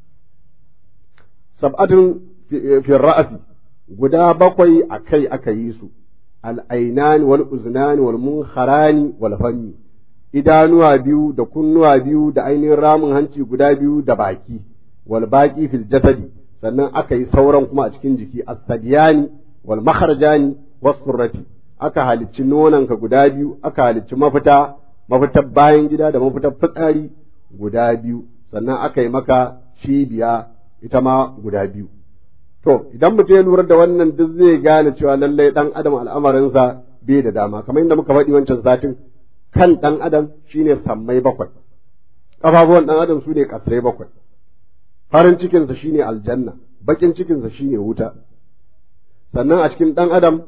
sab'atun fi ra'asi guda 7 a kai aka yi su al'ainani wal uznani wal munkharani wal fanni idanuwa 2 da kunnuwa 2 da ainihin ramin hanci guda 2 da baki wal baqi fil jasadi sannan aka yi sauran kuma a cikin jiki as-sadiyani wal makharjani was surrati aka halicci nonanka guda 2 aka halicci mafitar bayan gida da mafitar fitsari guda 2 sannan aka yi maka cibiya ita ma guda 2 to idan mutum ya lura da wannan duk zai gane cewa lallai dan adam al'amarinsa bai da dama kamar yadda muka faɗi wancan satin kan dan adam shine sammai 7 kafafuwan dan adam su ne kasai 7 farin cikinsa shine aljanna bakin cikinsa shine wuta sannan a cikin dan adam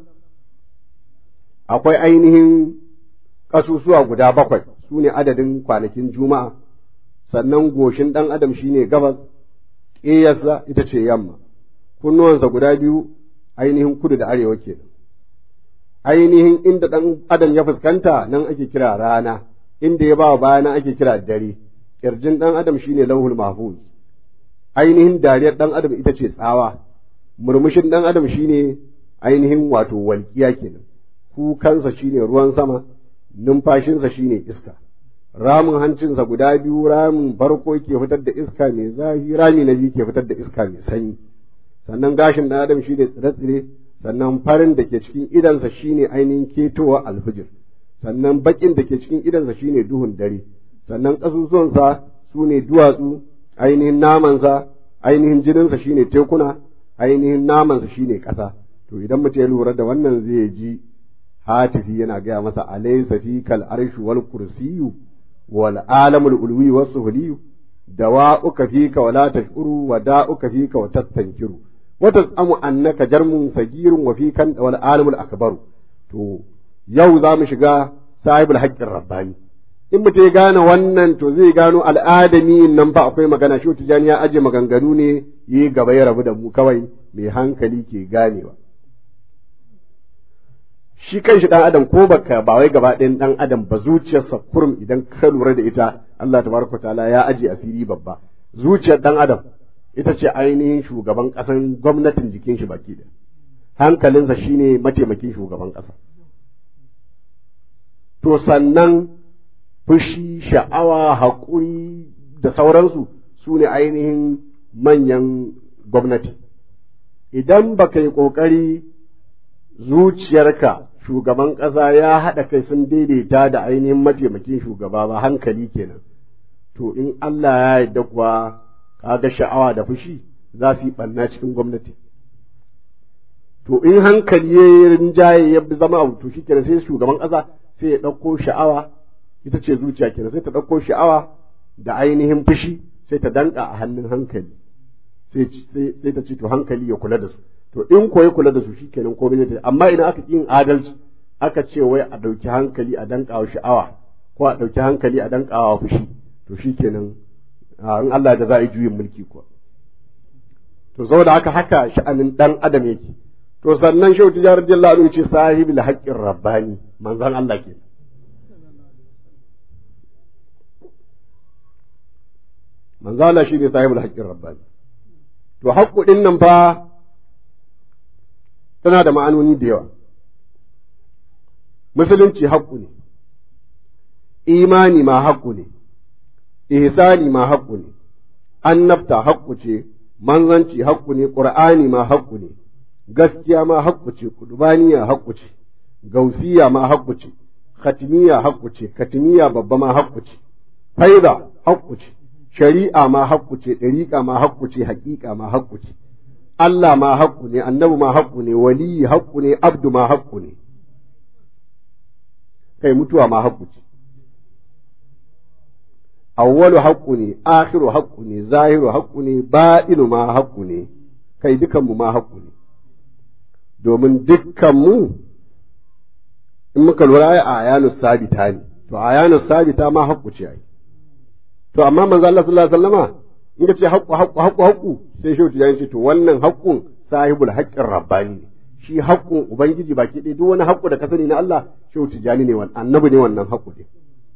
akwai ainihin kasusuwa guda 7 su ne adadin kwanakin juma'a sannan goshin dan adam shine gabas ƙeyarsa ita ce yamma kunnuwansa guda 2 ainihin kudu da arewa kenan ainihin inda ɗan adam ya fuskanta nan ake kira rana inda ya ba baya nan ake kira dare ƙirjin ɗan adam shine lauhul mahfuz ainihin dariyar ɗan adam ita ce tsawa murmushin ɗan adam shine ainihin wato walƙiya kenan kukansa shine ruwan sama numfashinsa shine iska ramin hancinsa guda 2 ramin farko ke fitar da iska mai zafi rami na biyu ke fitar da iska mai sanyi sannan gashin ɗan adam shine tsire-tsire sannan farin da ke cikin idansa shine ainihin ketowa alfijir sannan bakin da ke cikin idansa shine duhun dare sannan ƙasusuwansa su ne duwatsu ainihin namansa ainihin jininsa shine tekuna ainihin namansa shine ƙasa to idan mutum ya lura da wannan zai ji hatifi yana gaya masa alaysa fi kal arshu wal kursiyyu wal alamul ulwi was suhliyu dawa'uka fika wala tashkuru wa da'uka fika wa tastankiru وتزعم أنك جرم صغير وفي كان والعالم الأكبر to yau za mu shiga sahibul haƙƙin rabbani in mutum ya gane wannan to zai gano al'adami nan ba akwai magana shi tijani ya aje maganganu ne yi gaba ya rabu da mu kawai mai hankali ke ganewa shi kan shi dan adam ko baka ba wai gaba ɗayan dan adam ba zuciyarsa kurum idan ka lura da ita Allah tabaraka taala ya aje asiri babba zuciyar dan adam ita ce ainihin shugaban ƙasan gwamnatin jikin shi baki da hankalinsa shine mataimakin shugaban ƙasa to sannan fushi sha'awa haƙuri da sauransu su ne ainihin manyan gwamnati. Idan ba ka yi ƙoƙari zuciyarka shugaban ƙasa ya haɗa kai sun daidaita da ainihin mataimakin shugaba ba, hankali kenan, to in Allah ya yarda kuwa kaga sha'awa da fushi za su yi ɓanna cikin gwamnati. To in hankali ya rinjaye ya zama abu to shi kenan sai shugaban ƙasa sai ya ɗauko sha'awa, ita ce zuciya kenan, sai ta ɗauko sha'awa da ainihin fushi sai ta danka a hannun hankali, sai ta ce to hankali ya kula da su. To in ko ya kula da su shikenan komai zai. Amma idan aka yin adalci aka ce wai a ɗauki hankali a danka wa sha'awa ko a ɗauki hankali a danka wa fushi, to shikenan in Allah da za a yi juyin mulki kuwa. To saboda haka sha'anin dan adam yake. To sannan Shehu Tijjani radiyallahu anhu ce sahibul haqqir rabbani, manzon Allah ke. Manzon Allah shine sahibul haqqir rabbani. To haqqu din nan fa tana da ma'anoni da yawa. Musulunci haqqu ne, imani ma haqqu ne, ihsani ma haqqu ne, annabta haqqu ce, manzanci haqqu ne, qur'ani ma haqqu ne, gaskiya ma haqqu ce, kudubaniya haqqu ce, gausiya ma haqqu ce, khatmiya haqqu ce, katmiya babba ma haqqu ce, faida haqqu ce, shari'a ma haqqu ce, dariqa ma haqqu ce, haqiqa ma haqqu ce, Allah ma haqqu ne, annabi ma haqqu ne, waliyi haqqu ne, abdu ma haqqu ne, kai mutuwa ma haqqu ce, awwalu haqqu ne, akhiru haqqu ne, zahiru haqqu ne, batinu ma haqqu ne, kai dukanmu ma haqqu ne. Domin dukkanmu in muka lura ai ayanus sabita ne, to ayanus sabita ma haqqu ce ai. To amma manzo Allah sallallahu alaihi wasallama in ka ce haqqu sai Shehu Tijjani ce to wannan haqqun sahibul haqqir rabbani ne, shi haqqun ubangiji baki ɗaya, duk wani haqqu da ka sani na Allah Shehu Tijjani ne, wannan annabi ne wannan haqqu ne.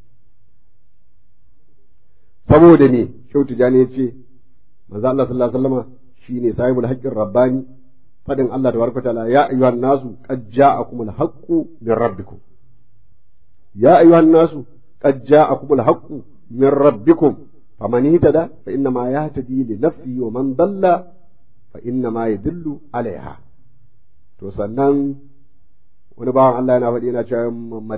Saboda ne Shehu Tijjani ya ce manzo Allah sallallahu alaihi wasallama shine sahibul haqqir rabbani, fadin Allah tabaraka ta'ala ya ayyuhan nasu qad ja'akumul haqqu min rabbikum, ya ayyuhan nasu qad ja'akumul haqqu min rabbikum faman ihtada fa inna ma yahtadi li nafsihi wa man dalla fa inna ma yadullu alaiha. To sannan wani bawan Allah yana faɗi yana cewa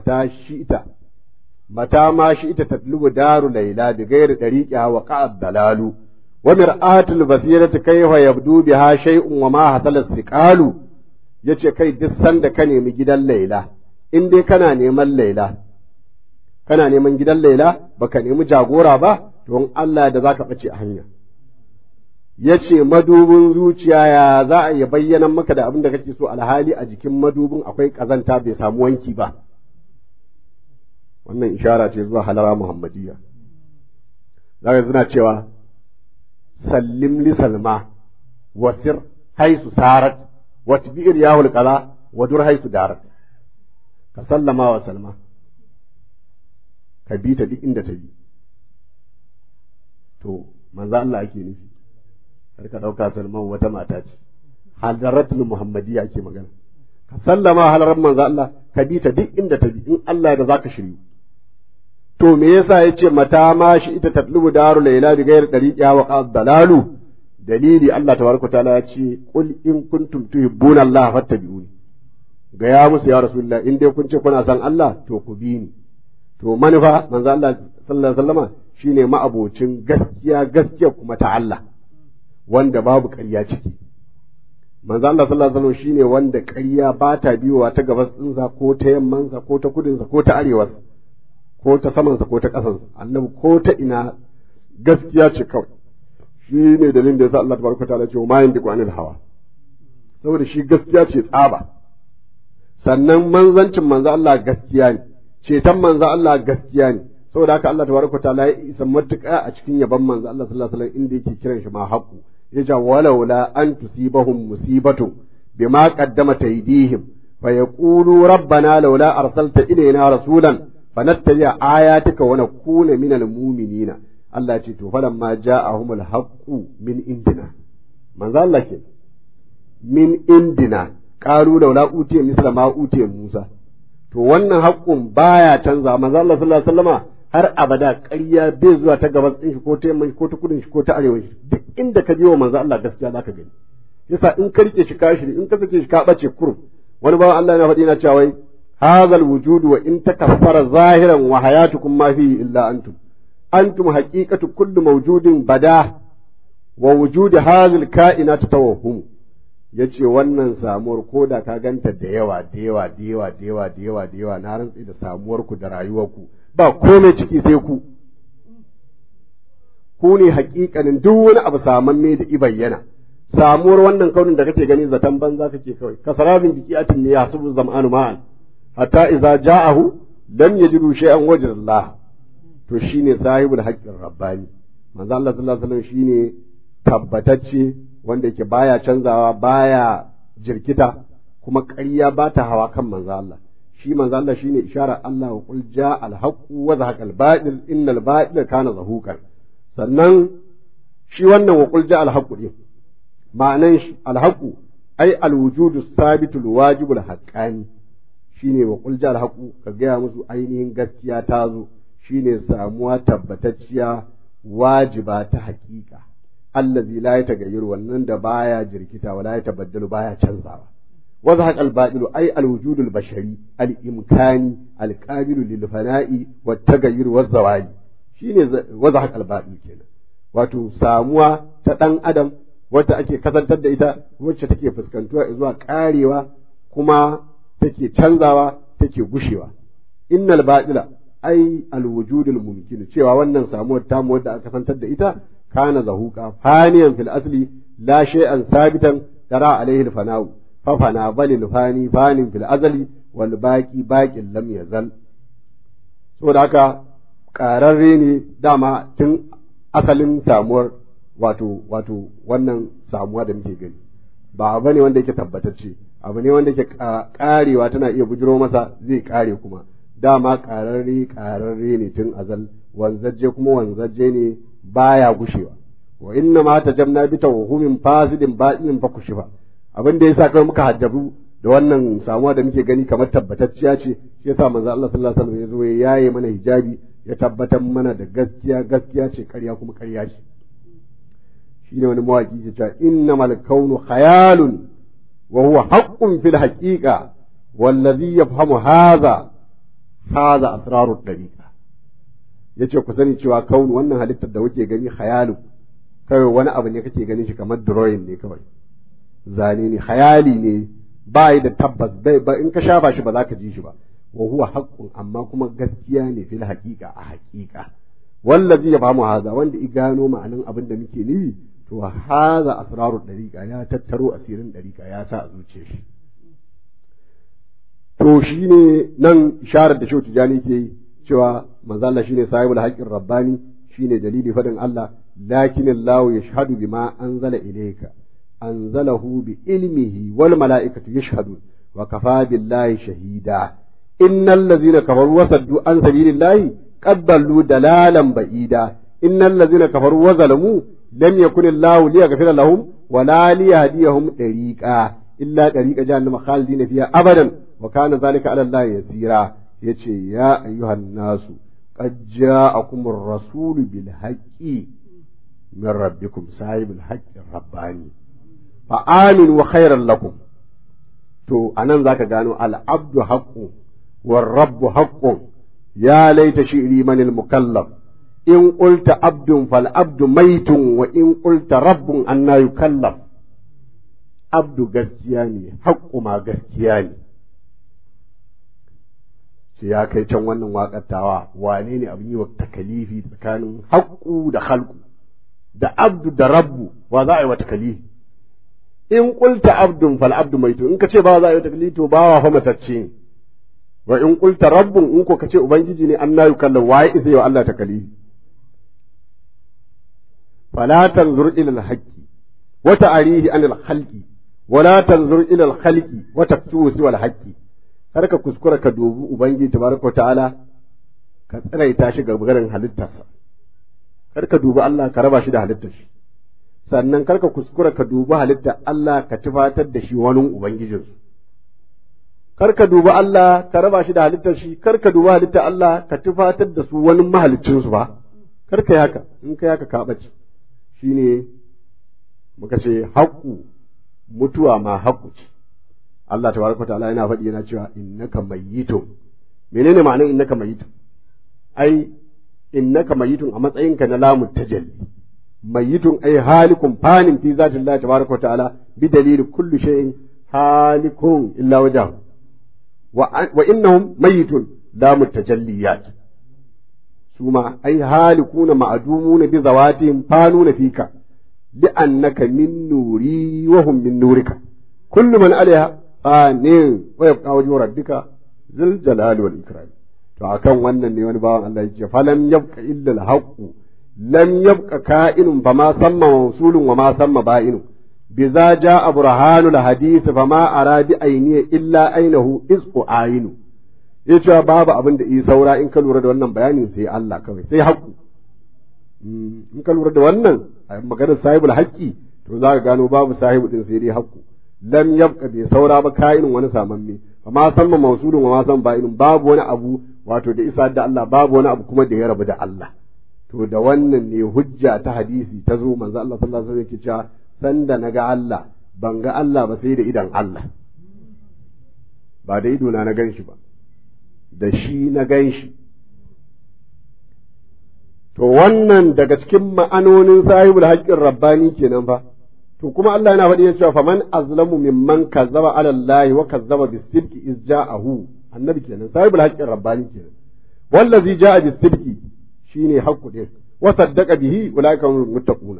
mata ma shi'ita tatlubu daru layla bi ghairi dariqiha wa qa'ad dalalu wa mir'atul basirati kayfa yabdu biha shay'un wa ma hasala siqalu. Yace kai duk sanda ka nemi gidan Laila, in dai kana neman Laila, kana neman gidan Laila baka nemi jagora ba, don Allah da zaka bace a hanya. Yace madubin zuciya ya za a yi bayyana maka da abin da kake so, alhali a jikin madubin akwai kazanta bai samu wanki ba. Wannan ishara ce zuwa halara Muhammadiyya. Zaka suna cewa sallim li salma wasir haisu sarat watbi'ir yahul qala wadur haisu darat. Ka sallama wa Salma, ka bi ta duk inda ta bi. To manzo Allah ake nufi, kar ka dauka Salman wata mata ce, hadaratul Muhammadiyya ake magana. Ka sallama halarar manzo Allah, ka bi ta duk inda ta bi, in Allah da zaka shiryu. To me yasa yace mata ma shi ita tatlubu daru layla bi ghairi dariqiha wa qad dalalu? Dalili Allah tabaraka taala ya ce qul in kuntum tuhibbuna Allah fattabi'uni. Ga ya musu ya Rasulullah, in dai kun ce kuna san Allah to ku bi ni. To manufa manzo Allah sallallahu alaihi wasallama shine ma'abocin gaskiya kuma ta Allah, wanda babu ƙarya ciki. Manzo Allah sallallahu alaihi wasallam shine wanda ƙarya ba ta biyowa ta gabas ɗinsa ko ta yammansa ko ta kudinsa ko ta arewarsa, ko ta samansa ko ta ƙasansa. Annabi ko ta ina gaskiya ce kawai. Shi ne dalilin da yasa Allah tabaraka ta'ala ce ma yandiku anil hawa, saboda shi gaskiya ce tsaba. Sannan manzancin manzo Allah gaskiya ne, ceton manzo Allah gaskiya ne. Saboda haka Allah tabaraka ta'ala ya isa matuƙa a cikin yaban manzo Allah sallallahu alaihi wasallam inda yake kiran shi ma haqqu. Yace walaula an tusibahum musibatun bima qaddamat aydihim fa yaqulu rabbana laula arsalta ilayna rasulan fanattabi'a ayatika wa nakuna minal mu'minina. Allah ce to falamma ja'ahumul haqqu min indina, manzo Allah ke min indina qalu laula utiya misla ma utiya Musa. To wannan haqqun baya canza, manzo Allah sallallahu alaihi wasallama har abada ƙarya bai zuwa ta gabas ɗin shi ko ta yamma ko ta kudin shi ko ta arewa shi, duk inda ka je wa manzo Allah gaskiya zaka gani. Yasa in ka rike shi ka shiri, in ka sake shi ka bace kurum. Wani bawan Allah yana faɗi yana cewa wai hazal wujudu wa in takaffara zahiran wa hayatukum ma fihi illa antum haqiqatu kulli mawjudin bada wa wujudi hadhil kainat tawahhum. Yace wannan samuwar koda ka ganta da yawa na rantsi da samuwar ku da rayuwar ku ba komai ciki sai ku ne haƙiƙanin duk wani abu samamme da ibayyana. Samuwar wannan kaunin da kake gani zaton banza kake kawai, kasarabin biqi'atin ne yahsubu zam'anu ma'an hatta idza ja'ahu lam yajidu shay'an wajha Allah. To shine sahibul haqqin rabbani. Manzo Allah sallallahu alaihi wasallam shine tabbatacce wanda yake baya canzawa, baya jirkita, kuma ƙarya ba ta hawa kan manzo Allah. Shi manzo Allah shine isharar Allah wa qul ja'al haqqu wa zahaqal batil innal batila kana zahuqan. Sannan shi wannan wa qul ja'al haqqu din ma'anan shi alhaqu ai alwujudu sabitul wajibul haqqani, shine wa qul ja'al haqqu ka gaya musu ainihin gaskiya ta zo, shine samuwa tabbatacciya wajiba ta haƙiƙa, allazi la yatagayyaru, wannan da baya jirkita wala yatabaddalu, baya canzawa. wa zahaqal batilu ay alwujudul bashari al-imkani al-qabilu lil fana'i wat tagayyur waz zawali, shine wa zahaqal batil kenan, wato samuwa ta dan adam wacce ake kasantar da ita, wacce take fuskantuwa zuwa karewa kuma take canzawa take gushewa. Innal batila ai alwujudul mumkin, cewa wannan samuwar tamu wadda aka kasantar da ita kana zahuqa faniyan fil asli la shay'an sabitan tara alaihi alfana'u fa fana balil fani fanin fil azali wal baqi baqin lam yazal. Saboda haka ƙararre ne dama tun asalin samuwar wato wannan samuwa da muke gani, ba abu ne wanda yake tabbatacce, abu ne wanda yake karewa tana iya bujiro masa zai kare, kuma dama ƙararre ne tun azal, wanzaje kuma wanzaje ne baya gushewa. Wa inna ma tajamna bi tawhumin fasidin batinin fa kushifa, abin da yasa kai muka hajjabu da wannan samuwa da muke gani kamar tabbatacciya ce, shi yasa manzo Allah sallallahu alaihi wasallam ya zo ya yaye mana hijabi, ya tabbatar mana da gaskiya ce, ƙarya kuma ƙarya ce. shine wani mawaki ke cewa innamal kaunu khayalun wa huwa haqqun fil haqiqa wallazi yafhamu hadha asrarud dariqa. Yace ku sani cewa kaunu, wannan halittar da kuke gani, khayalu, kawai wani abu ne kake ganin shi kamar drawing ne, kawai zane ne, khayali ne, ba yi da tabbas, ba in ka shafa shi ba za ka ji shi ba. wa huwa haqqun, amma kuma gaskiya ne fil haqiqa, a haqiqa. wallazi yafhamu hadha, wanda i gano ma'anan abin da muke nufi, to haza asrarud dariqa, ya tattaro asirin dariqa ya sa a zuciyar shi. To shine nan isharar da Shehu Tijani ke yi cewa manzo Allah shine sahibul haqqin rabbani, shine dalili fadin Allah lakin Allah yashhadu bima anzala ilayka anzalahu bi ilmihi wal malaikatu yashhadun wa kafa billahi shahida innal ladzina kafaru wa saddu an sabilillahi qad dallu dalalan ba'ida innal ladzina kafaru wa zalamu lam yakun Allah liyaghfira lahum wa la liyahdiyahum tariqa illa tariqa jahannama khalidina fiha abadan wa kana zalika ala Allah yasira. Yace ya ayyuhan nasu qad ja'akumur rasulu bil haqqi min rabbikum sahibul haqqi rabbani fa aminu wa khairan lakum. To anan zaka gano al abdu haqqu war rabbu haqqun ya laita shi'ri manil mukallaf in qulta abdun fal abdu maitun wa in qulta rabbun anna yukallaf. Abdu gaskiya ne, haqqu ma gaskiya ne. Sai ya kai can wannan waƙattawa, wane ne abin yi wa takalifi tsakanin haqqu da khalqu, da abdu da rabbu, wa za a yi wa takalifi? In qulta abdun fal abdu maitun, in ka ce ba za a yi wa takalifi to bawa fa matacce ne. Wa in qulta rabbun, in ko ka ce ubangiji ne, anna yukallaf, waye isa yi wa Allah takalifi? فلا تنظر إلى الحق وتعريه عن الخلق ولا تنظر إلى الخلق وتكتوه سوى الحق. kar ka kuskura ka dubi ubangiji tabaraka ta'ala ka tsiraita shi ga garin halittarsa, kar ka dubi Allah ka raba shi da halittar shi, sannan kar ka kuskura ka dubi halittar Allah ka tufatar da shi wani ubangijinsu. kar ka duba Allah ka raba shi da halittar shi, kar ka duba halittar Allah ka tufatar da su wani mahaliccin su ba, kar ka yi haka, in ka yi haka ka ɓace. Shine muka ce haƙƙu mutuwa ma haƙƙu ce. Allah tabaraka wa ta'ala yana faɗi yana cewa innaka mayyitun. Menene ma'anar innaka mayyitun? Ai innaka mayyitun a matsayinka na lamu tajalli. Mayyitun ai halikun fanin fi zatin Allah tabaraka wa ta'ala bi dalili kullu shay'in halikun illa wajhahu. Wa innahum mayyitun lamu tajalliyat. Suma ai halikuna ma'dumuna bi zawatihim fanuna fika li'annaka min nuri wa hum min nurika. Kullu man alaiha fanin wa yabqa wajhu rabbika zul jalali wal ikram. To akan wannan ne wani bawan Allah yake falam yabqa illa al haqq lam yabqa ka'inun fama samma mawsulun wa ma samma ba'inun biza jaa burhanul hadith fama aradi ayni illa aynahu isqu ayinu. Yace babu abin da yi saura in ka lura da wannan bayanin sai Allah kawai sai haqqu. In ka lura da wannan maganar sahibul haqqi to za ka gano babu sahibu din sai dai haqqu. Lam yabqa bai saura ba ka'inun wani samamme fama samma mawsulun wa ma samma ba'inun babu wani abu wato da isa da Allah babu wani abu kuma da ya rabu da Allah. To da wannan ne hujja ta hadisi ta zo manzo Allah sallallahu alaihi wasallam yake cewa sanda naga Allah ban ga Allah ba sai da idan Allah, ba da ido na gan shi ba, da shi na gan shi. To wannan daga cikin ma'anonin sahibul haqqin rabbani kenan fa. To kuma Allah yana faɗi cewa faman azlamu mimman kazzaba ala Allah wa kazzaba bis-sidqi iz ja'ahu. Annabi kenan sahibul haqqin rabbani kenan. Wallazi ja'a bis-sidqi shine haqqu din wa saddaqa bihi ulaika hum muttaquna.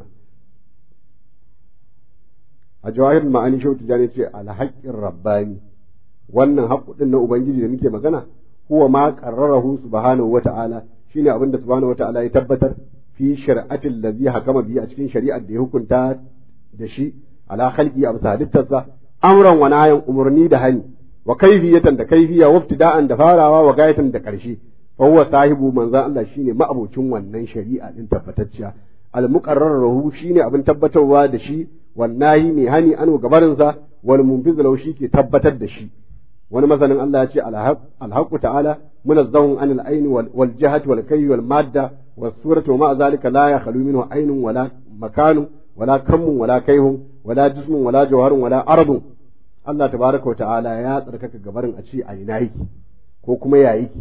A jawahirul ma'ani shautu jani ce al haqqin rabbani wannan haqqu din na ubangiji da muke magana huwa ma qarrarahu subhanahu wa ta'ala shine abinda subhanahu wa ta'ala ya tabbatar fi shar'atil ladzi hakama bihi a cikin shari'ar da ya hukunta da shi ala khalqi a bisa halittarsa amran wa nahyan umurni da hani wa kaifiyatan da kaifiya wa ibtida'an da farawa wa gayatan da karshe fa huwa sahibu manzan Allah shine ma'abocin wannan shari'a din tabbatacciya al muqarrarahu shine abin tabbatarwa da shi wannahi ne hani anu gabarinsa wal munfiz lahu shi ke tabbatar da shi. Wani masanin Allah ya ce alhaqu ta'ala munazzahun anil aini wal jihati wal kayyi wal madda was suratu wa ma zalika la yakhlu minhu aynun wala makanu wala kammun wala kayhun wala jismun wala jawharun wala ardun. Allah tabaraka wa ta'ala ya tsarkaka gabarin a ce a ina yake ko kuma ya yake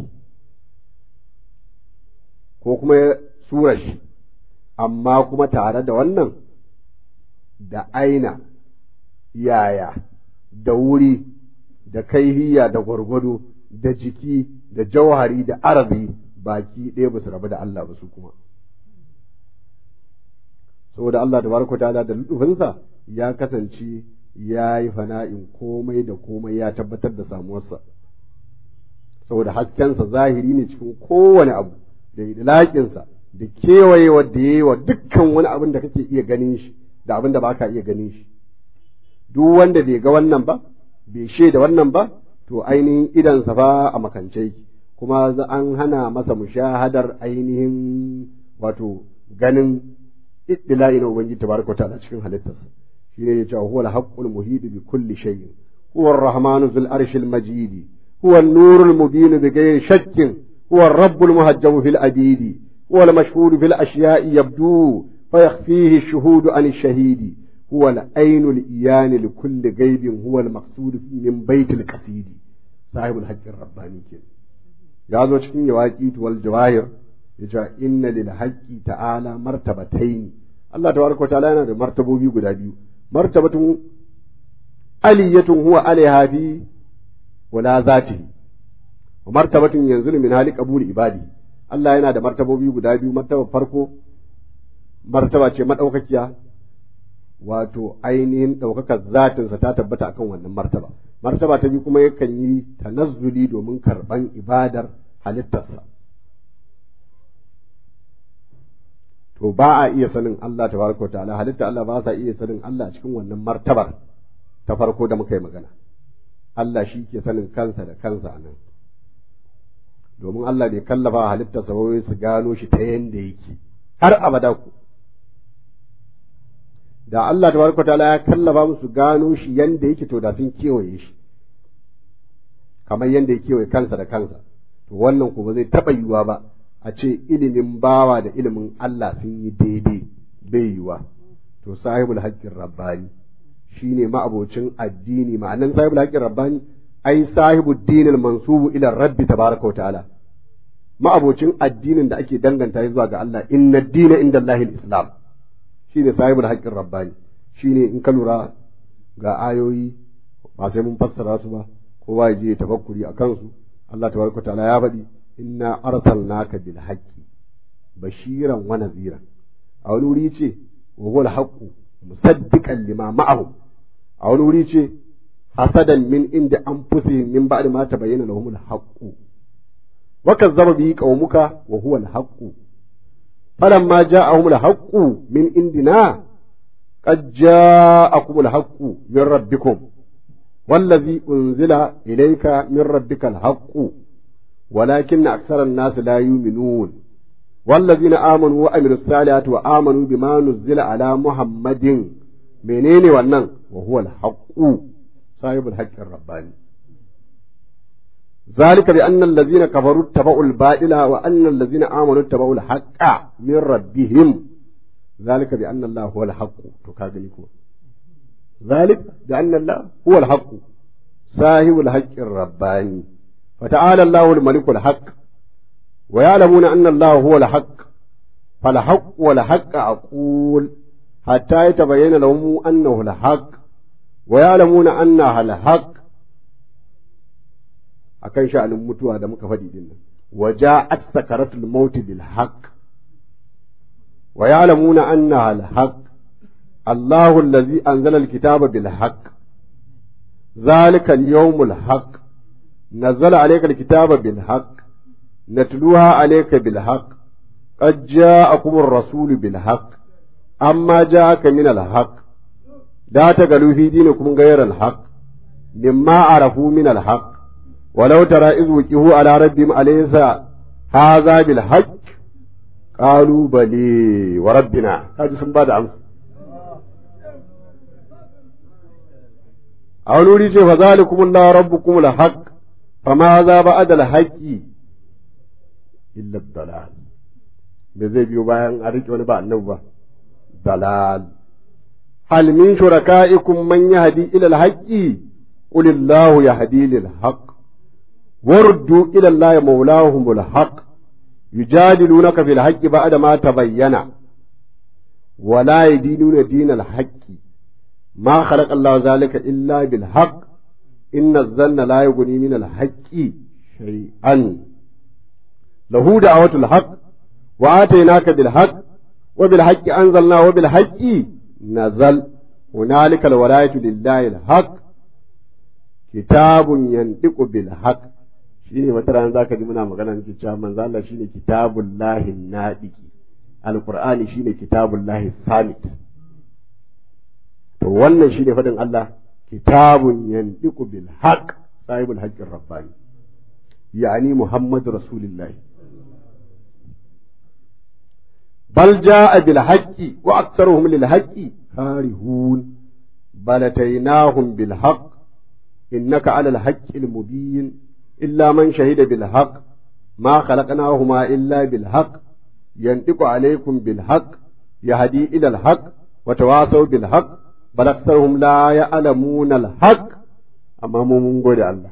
ko kuma surar shi, amma kuma tare da wannan da aina yaya da wuri da kaihiya da gwargwado da jiki da jauhari da arabi baki ɗaya ba su rabu da Allah ba su kuma. Saboda Allah tabaraka ta'ala da lutufinsa ya kasance ya yi fana'in komai da komai ya tabbatar da samuwarsa. Saboda haskensa zahiri ne cikin kowane abu da idlaƙinsa da kewayewar da ya yi wa dukkan wani abin da kake iya ganin shi da abin da ba ka iya ganin shi. Duk wanda bai ga wannan ba bai shaida wannan ba to ainihin idansa fa a makance kuma an hana masa mushahadar ainihin wato ganin iddila'i na ubangiji tabaraka wa ta'ala cikin halittarsa. Shine ya ce huwa al-haqqul muhid bi kulli shay'in huwa ar-rahmanu zul arshil majid huwa an-nurul mubin bi ghayri shakkin huwa ar-rabbul muhajjabu fil abidi huwa al-mashhur fil ashya'i yabdu فيخفيه الشهود عن الشهيد هو العين الإيان لكل غيب هو المقصود من بيت القصيد صاحب الحق الرباني كده ya zo cikin yawaƙi wal jawahir ya ce inna lil haqqi ta'ala martabatayn Allah tabaraka wa ta'ala yana da martabobi guda biyu martabatun aliyatun huwa alaiha bi wala zatihi wa martabatun yanzu min hali qabul ibadi Allah yana da martabobi guda biyu martabar farko martaba ce madaukakiya wato ainihin ɗaukakar zatinsa ta tabbata akan wannan martaba. Martaba ta biyu kuma yakan yi tanazzuli domin karɓan ibadar halittarsa. To ba a iya sanin Allah tabaraka wa ta'ala, halitta Allah ba sa iya sanin Allah cikin wannan martabar ta farko da muka yi magana. Allah shi ke sanin kansa da kansa a nan. Domin Allah bai kallafa halittarsa ba wai su gano shi ta yanda yake har abada ku. Da Allah tabaraka ta'ala ya kallaba musu gano shi yanda yake to da sun kewaye shi kamar yadda ya kewaye kansa da kansa to wannan ko ba zai taɓa yiwuwa ba a ce ilimin bawa da ilimin Allah sun yi daidai bai yiwuwa to sahibul haqqin rabbani shine ma'abocin addini ma'anan sahibul haqqin rabbani ai sahibud dinil mansubu ila rabbi tabaraka wa ta'ala ma'abocin addinin da ake danganta zuwa ga Allah inna dina inda Allahil islam shine sahibul haqqin rabbani shine in ka lura ga ayoyi ba sai mun fassara su ba kowa ya je tafakkuri a kansu Allah tabaraka ta'ala ya faɗi inna arsalnaka bil haqqi bashiran wa nadhiran a wani wuri ce wa huwa al haqqu musaddiqan lima ma'ahu a wani wuri ce hasadan min inda anfusihim min ba'di ma tabayyana lahum al haqqu wa kazzaba bihi qaumuka wa huwa al haqqu falamma ja'ahum al haqqu min indina qad ja'akum al haqqu min rabbikum والذي أنزل إليك من ربك الحق ولكن أكثر الناس لا يؤمنون والذين آمنوا وعملوا الصالحات وآمنوا بما نزل على محمد منين ونن وهو الحق صاحب الحق الرباني ذلك بأن الذين كفروا اتبعوا الباطل وأن الذين آمنوا اتبعوا الحق من ربهم ذلك بأن الله هو الحق تكاغنيكم ذلك بأن الله هو الحق صاحب الحق الرباني فتعالى الله الملك الحق ويعلمون أن الله هو الحق فالحق والحق أقول حتى يتبين لهم أنه الحق ويعلمون أنها الحق أكن شأن المتوى هذا مكفدي دينا وجاءت سكرة الموت بالحق ويعلمون أنها الحق الله الذي أنزل الكتاب بالحق ذلك اليوم الحق نزل عليك الكتاب بالحق نتلوها عليك بالحق قد جاءكم الرسول بالحق أما جاءك من الحق لا تغلوا في دينكم غير الحق مما عرفوا من الحق ولو ترى إذ وجهوا على ربهم أليس هذا بالحق قالوا بلي وربنا هذا سنباد عمس أولوري فذلكم الله ربكم الحق فماذا بعد الحق إلا الضلال بزي بيو باين أريك ونبع النوبة ضلال هل من شركائكم من يهدي إلى الحق قل الله يهدي للحق وردوا إلى الله مولاهم الحق يجادلونك في الحق بعد ما تبين ولا يدينون دين الحق ما خلق الله ذلك إلا بالحق إن الظن لا يغني من الحق شيئا له دعوة الحق وآتيناك بالحق وبالحق أنزلنا وبالحق نزل هنالك الولاية لله الحق كتاب ينطق بالحق shine wata ran zaka ji muna magana nake cewa manzo Allah shine kitabullahi nadiki alqur'ani shine kitabullahi samit to wannan shine fadin Allah kitabun yandiqu bil haqq sahibul haqqir rabbani yani muhammadu rasulullah bal jaa bil haqqi wa aktharuhum lil haqqi karihun balataynahum bil haqq innaka ala al haqqil mubin illa man shahida bil haqq ma khalaqnahuma illa bil haqq yantiqu alaykum bil haqq yahdi ila al haqq wa tawasaw bil haqq bal aktharuhum la ya'lamuna al haqq amma mun gode Allah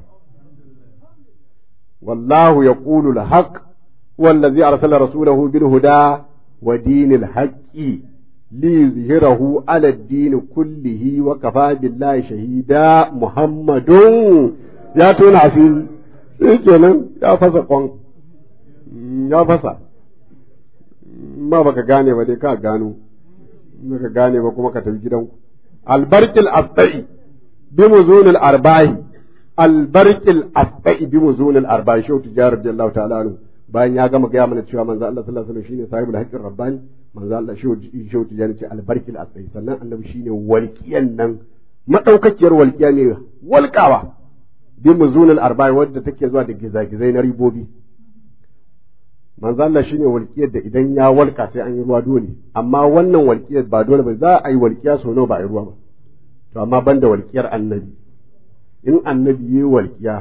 wallahu yaqulu al haqq wallazi arsala rasulahu bil huda wa dinil haqqi liyuzhirahu ala ad-din kullihi wa kafa billahi shahida muhammadun ya tona asiri kenan ya fasa kwan ya fasa ma baka gane ba dai ka gano baka gane ba kuma ka tafi gidanku albarqil astai bi muzunil arba'i albarqil astai bi muzunil arba'i shau tijar radiyallahu ta'ala anhu bayan ya gama gaya mana cewa manzo Allah sallallahu alaihi wasallam shine sahibul haqqir rabbani manzo Allah shau tijar ce albarqil astai sannan annabi shine walqiyan nan madaukakiyar walqiya ne walqawa bi muzunil arba'i wadda take zuwa da gizagizai na ribobi manzo Allah shine walƙiyar da idan ya walƙa sai an yi ruwa dole amma wannan walƙiyar ba dole ba za a yi walƙiya sau nawa ba a yi ruwa ba to amma banda walƙiyar annabi in annabi yayi walƙiya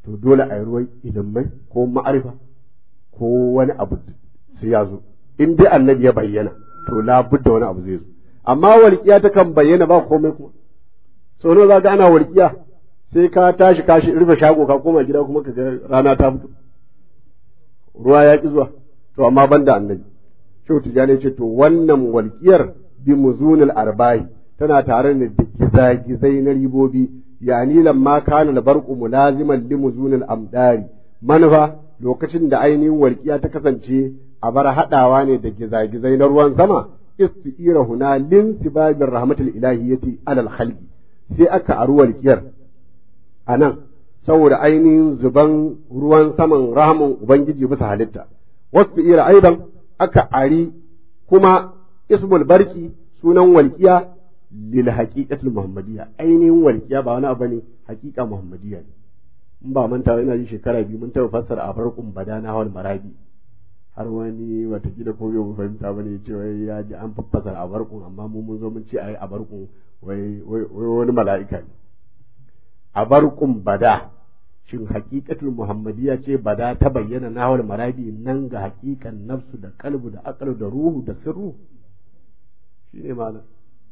to dole a yi ruwan ilimai ko ma'arifa ko wani abu sai ya zo in dai annabi ya bayyana to labudda wani abu zai zo amma walƙiya ta kan bayyana ba komai kuma sau nawa za ga ana walƙiya sai ka tashi kashi rufe shago ka koma gida kuma ka ga rana ta fito ruwa ya ki zuwa to amma banda annabi shehu tijani ce to wannan walƙiyar bi muzunil arbahi tana tare da gizagizai na ribobi yani lamma kana albarqu mulaziman li muzunil amdari manufa lokacin da ainihin walƙiya ta kasance a bar haɗawa ne da gizagizai na ruwan sama istiira huna lin sibabir rahmatul ilahiyyati alal khalqi sai aka aru walƙiyar anan saboda ainihin zuban ruwan saman rahaman ubangiji bisa halitta wasu ira aidan aka ari kuma ismul barki sunan walƙiya lil haqiqatul muhammadiyya ainihin walƙiya ba wani abu ne haqiqa muhammadiyya ne in ba manta ina ji shekara biyu mun taɓa fassara a farkon badana hawal marabi har wani watakila ko yau fahimta bane ce wai ya ji an fassara a farkon amma mu mun zo mun ce ai a farkon wai wani mala'ika ne a farkon bada shin haqiqatul muhammadiyya ce bada ta bayyana na hawal marabi nan ga haqiqan nafsu da kalbu da aqlu da ruhu da sirru shine malam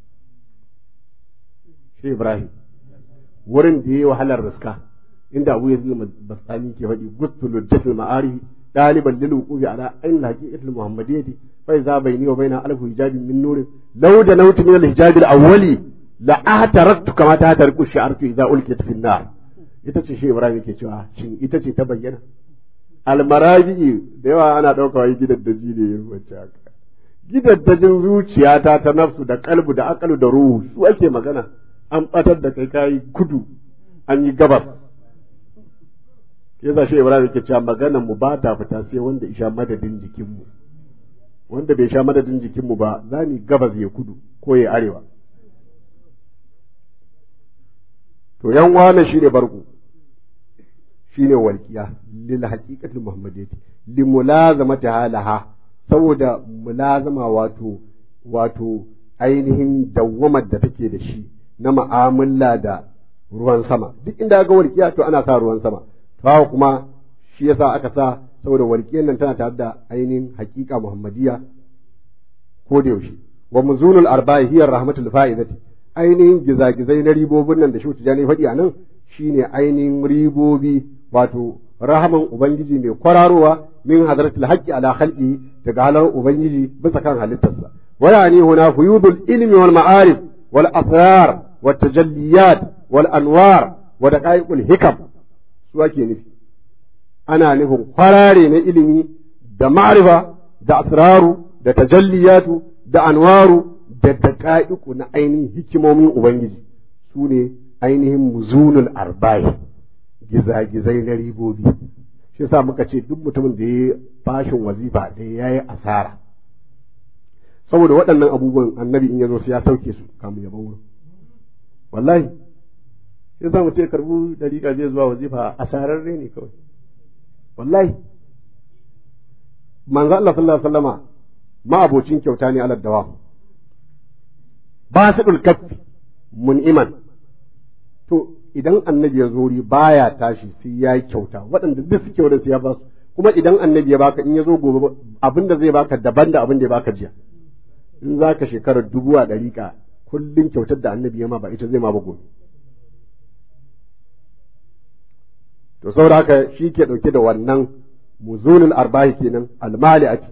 shi Ibrahim wurin da yayi wahalar riska inda Abu Yazid al-Bastami ke faɗi gustul jatul ma'arif daliban lil wuqufi ala ayn haqiqatul muhammadiyyati fa iza bayni wa bayna alf hijabin min nur law da nawtu min al-hijab al-awwali la ahtaraktu kama ta tarku shi'artu iza ulqiyat fi an-nar ita ce shi Ibrahim yake cewa shin ita ce ta bayyana al-marabi da yawa ana dauka wai gidaddaji ne wacce haka gidaddajin zuciyata ta nafsu da kalbu da aqlu da ruhu su ake magana an batar da kai kudu an yi gabas yasa shi Ibrahim yake cewa maganar mu ba ta fita sai wanda isha madadin jikin mu wanda bai sha madadin jikin mu ba za ni gabas ya kudu ko ya arewa to yan wane shine barku shine walqiya lil haqiqatil muhammadiyyati li mulazamati halaha saboda mulazama wato ainihin dawwamar da take da shi na mu'amala da ruwan sama duk inda ga walqiya to ana sa ruwan sama to kuma shi yasa aka sa saboda walqiyar nan tana tare da ainihin haqiqa muhammadiyya ko da yaushe wa muzunul arba'i hiya rahmatul fa'idati ainihin gizagizai na ribobin nan da shi tijani faɗi a nan shine ainihin ribobi wato rahaman ubangiji mai kwararowa min hadratul haqqi ala khalqi daga halar ubangiji bisa kan halittarsa wala ni huna fuyudul ilmi wal ma'arif wal asrar wat tajalliyat wal anwar wa daqaiqul hikam su ake nufi ana nufin kwarare na ilimi da ma'rifa da asraru da tajalliyatu da anwaru da daqaiqu na ainihin hikimomin ubangiji su ne ainihin muzunul arba'i gizagizai na ribobi shi yasa muka ce duk mutumin da ya fashin wazifa da ya yi asara saboda waɗannan abubuwan annabi in ya zo sai ya sauke su kamun ya wurin wallahi shi yasa mu ce karbu dariƙa zai zuwa wazifa asararre ne kawai wallahi manzo Allah sallallahu alaihi wasallama ma abocin kyauta ne alad dawa basidul kaffi mun'iman to idan annabi ya zori baya tashi sai ya yi kyauta waɗanda duk suke wurin sai ya ba su kuma idan annabi ya baka in ya zo gobe abin da zai baka daban da abin da ya baka jiya in za ka shekarar 100 kullum kyautar da annabi ya ma ba ita zai ma ba gobe to saboda haka shi ke ɗauke da wannan muzunul arbahi kenan almali'ati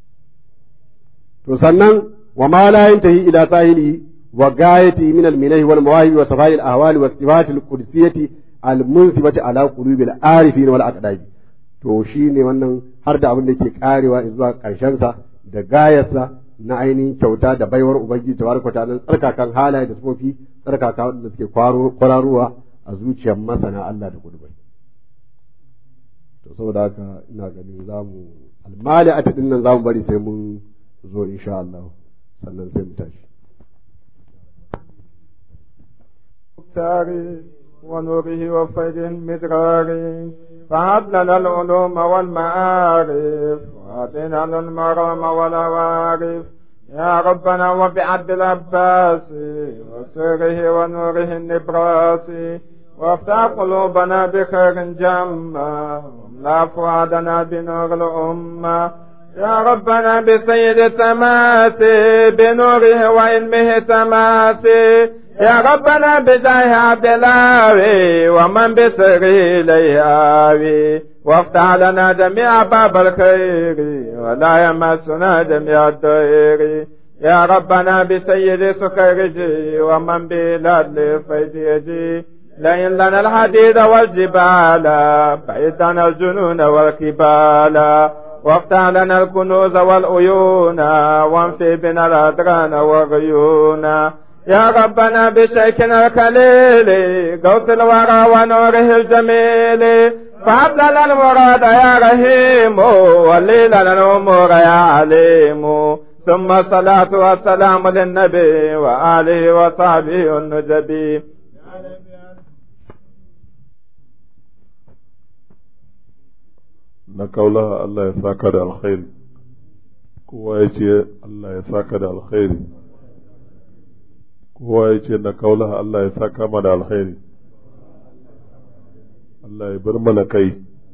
to sannan wa ma la yantahi ila sahili وغايته من المنه والمواهب وصفاء الأهوال والصفات القدسية المنسبة على قلوب العارفين والأقدام to shi ne wannan har da abin da ke karewa zuwa ƙarshensa da gayarsa na ainihin kyauta da baiwar ubangiji tabaraka ta'ala tsarkakan halaye da sufofi tsarkaka wanda suke kwararowa a zuciyar masana Allah da gudubai to saboda haka ina ganin zamu almali a tidin nan zamu bari sai mun zo insha Allah sannan sai mu tashi ونوره وفيد مدرار فهب لنا العلوم والمعارف وآتنا المرام والعوارف يا ربنا وبعبد العباس وسره ونوره النبراس وافتح قلوبنا بخير جما واملأ فؤادنا بنور الأمة يا ربنا بسيد التماسي بنوره وعلمه تماسي يا ربنا بجاه عبد الله ومن بسره إليه آوي وافتح لنا جميع باب الخير ولا يمسنا جميع الضير يا ربنا بسيد سكرجي ومن بلاد فيديجي لئن لنا الحديد والجبال بعيدنا الجنون والكبال وافتح لنا الكنوز والعيون وانفي بنا الأدران والغيون يا ربنا بشيكنا الخليل غوث الورى ونوره الجميل فهب لنا المراد يا رحيم ولي لنا الأمور يا عليم ثم الصلاة والسلام للنبي وآله وصحبه النجبي na kaulaha Allah ya saka da alkhairi kowa ya ce Allah ya saka da alkhairi kowa ya ce na kaulaha Allah ya saka ma da alkhairi Allah ya bar mana kai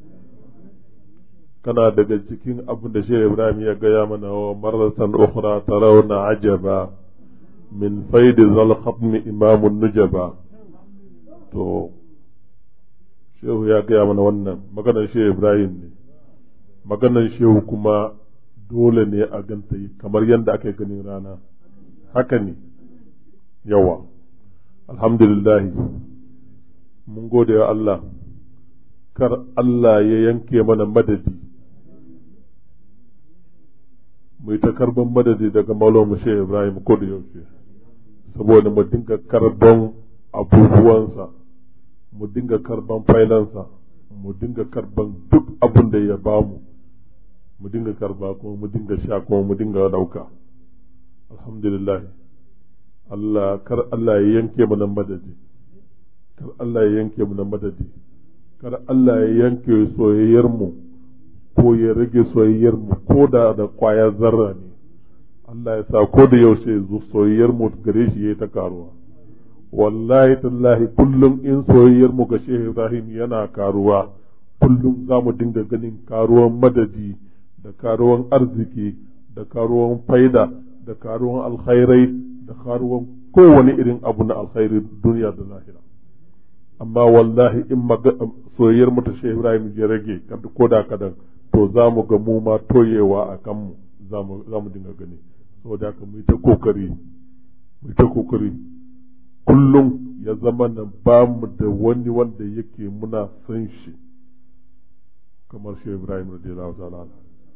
kana daga cikin abin da Shehu Ibrahim ya gaya mana wa marratan ukhra tarawna ajaba min faid zal khatm imamun nujaba to Shehu ya gaya mana wannan maganar Shehu Ibrahim ne maganar Shehu kuma dole ne a ganta kamar yadda aka ganin rana haka ne yawa alhamdulillah mun gode wa Allah kar Allah ya yanke mana madadi mai ta karban madadi daga Maulana Shehu Ibrahim ko da yaushe saboda mu dinga karban abubuwansa mu dinga karban failansa mu dinga karban duk abin da ya bamu mu dinga karba kuma mu dinga sha kuma mu dinga dauka alhamdulillah Allah kar Allah ya yanke mana madadi kar Allah ya yanke mana madadi kar Allah ya yanke soyayyar mu ko ya rage soyayyar mu ko da kwaya zarra ne Allah ya sa ko da yaushe soyayyar mu gare shi yayi ta karuwa wallahi tallahi kullum in soyayyar mu ga Shehu Ibrahim yana karuwa kullum za mu dinga ganin karuwan madadi da karuwan arziki da karuwan faida da karuwan alkhairai da karuwan kowane irin abu na alkhairi duniya da lahira amma wallahi in soyayyar mu ta Shehu Ibrahim ya rage ko da kadan to za mu ga mu ma toyewa a kanmu za mu dinga gani saboda haka mu yi ta kokari kullum ya zama nan ba mu da wani wanda yake muna san shi kamar Shehu Ibrahim radiyallahu ta'ala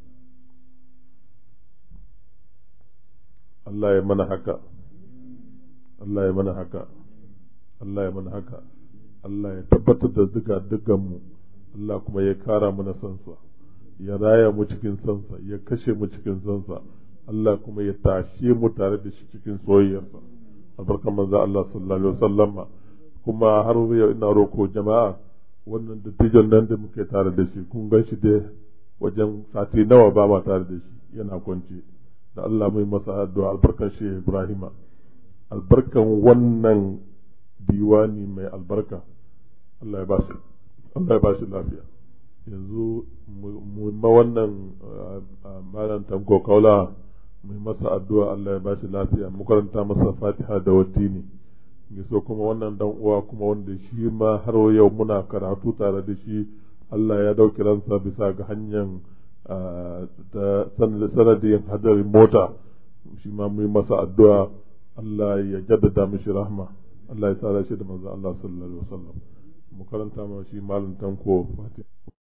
Allah ya mana haka Allah ya mana haka Allah ya mana haka Allah ya tabbatar da dukan mu Allah kuma ya kara mana sansa ya raya mu cikin sansa ya kashe mu cikin sansa Allah kuma ya tashe mu tare da shi cikin soyayyarsa albarkan manzo Allah sallallahu alaihi wasallam kuma har yau ina roko jama'a wannan dattijon nan da muke tare da shi kun gan shi da wajen sati nawa ba ma tare da shi yana kwance da Allah mai masa addu'a albarkan shi Ibrahima albarkan wannan diwani mai albarka Allah ya ba shi lafiya yanzu mu ma wannan malam tanko kaula mai masa addu'a Allah ya ba shi lafiya mu karanta masa Fatiha da watini ne so kuma wannan dan uwa kuma wanda shi ma har yau muna karatu tare da shi Allah ya dauki ransa bisa ga hanyar da sanadin hadarin mota shi ma mu masa addu'a Allah ya jaddada mishi rahma Allah ya sa shi da manzo Allah sallallahu alaihi wasallam mu karanta ma shi malam tanko Fatiha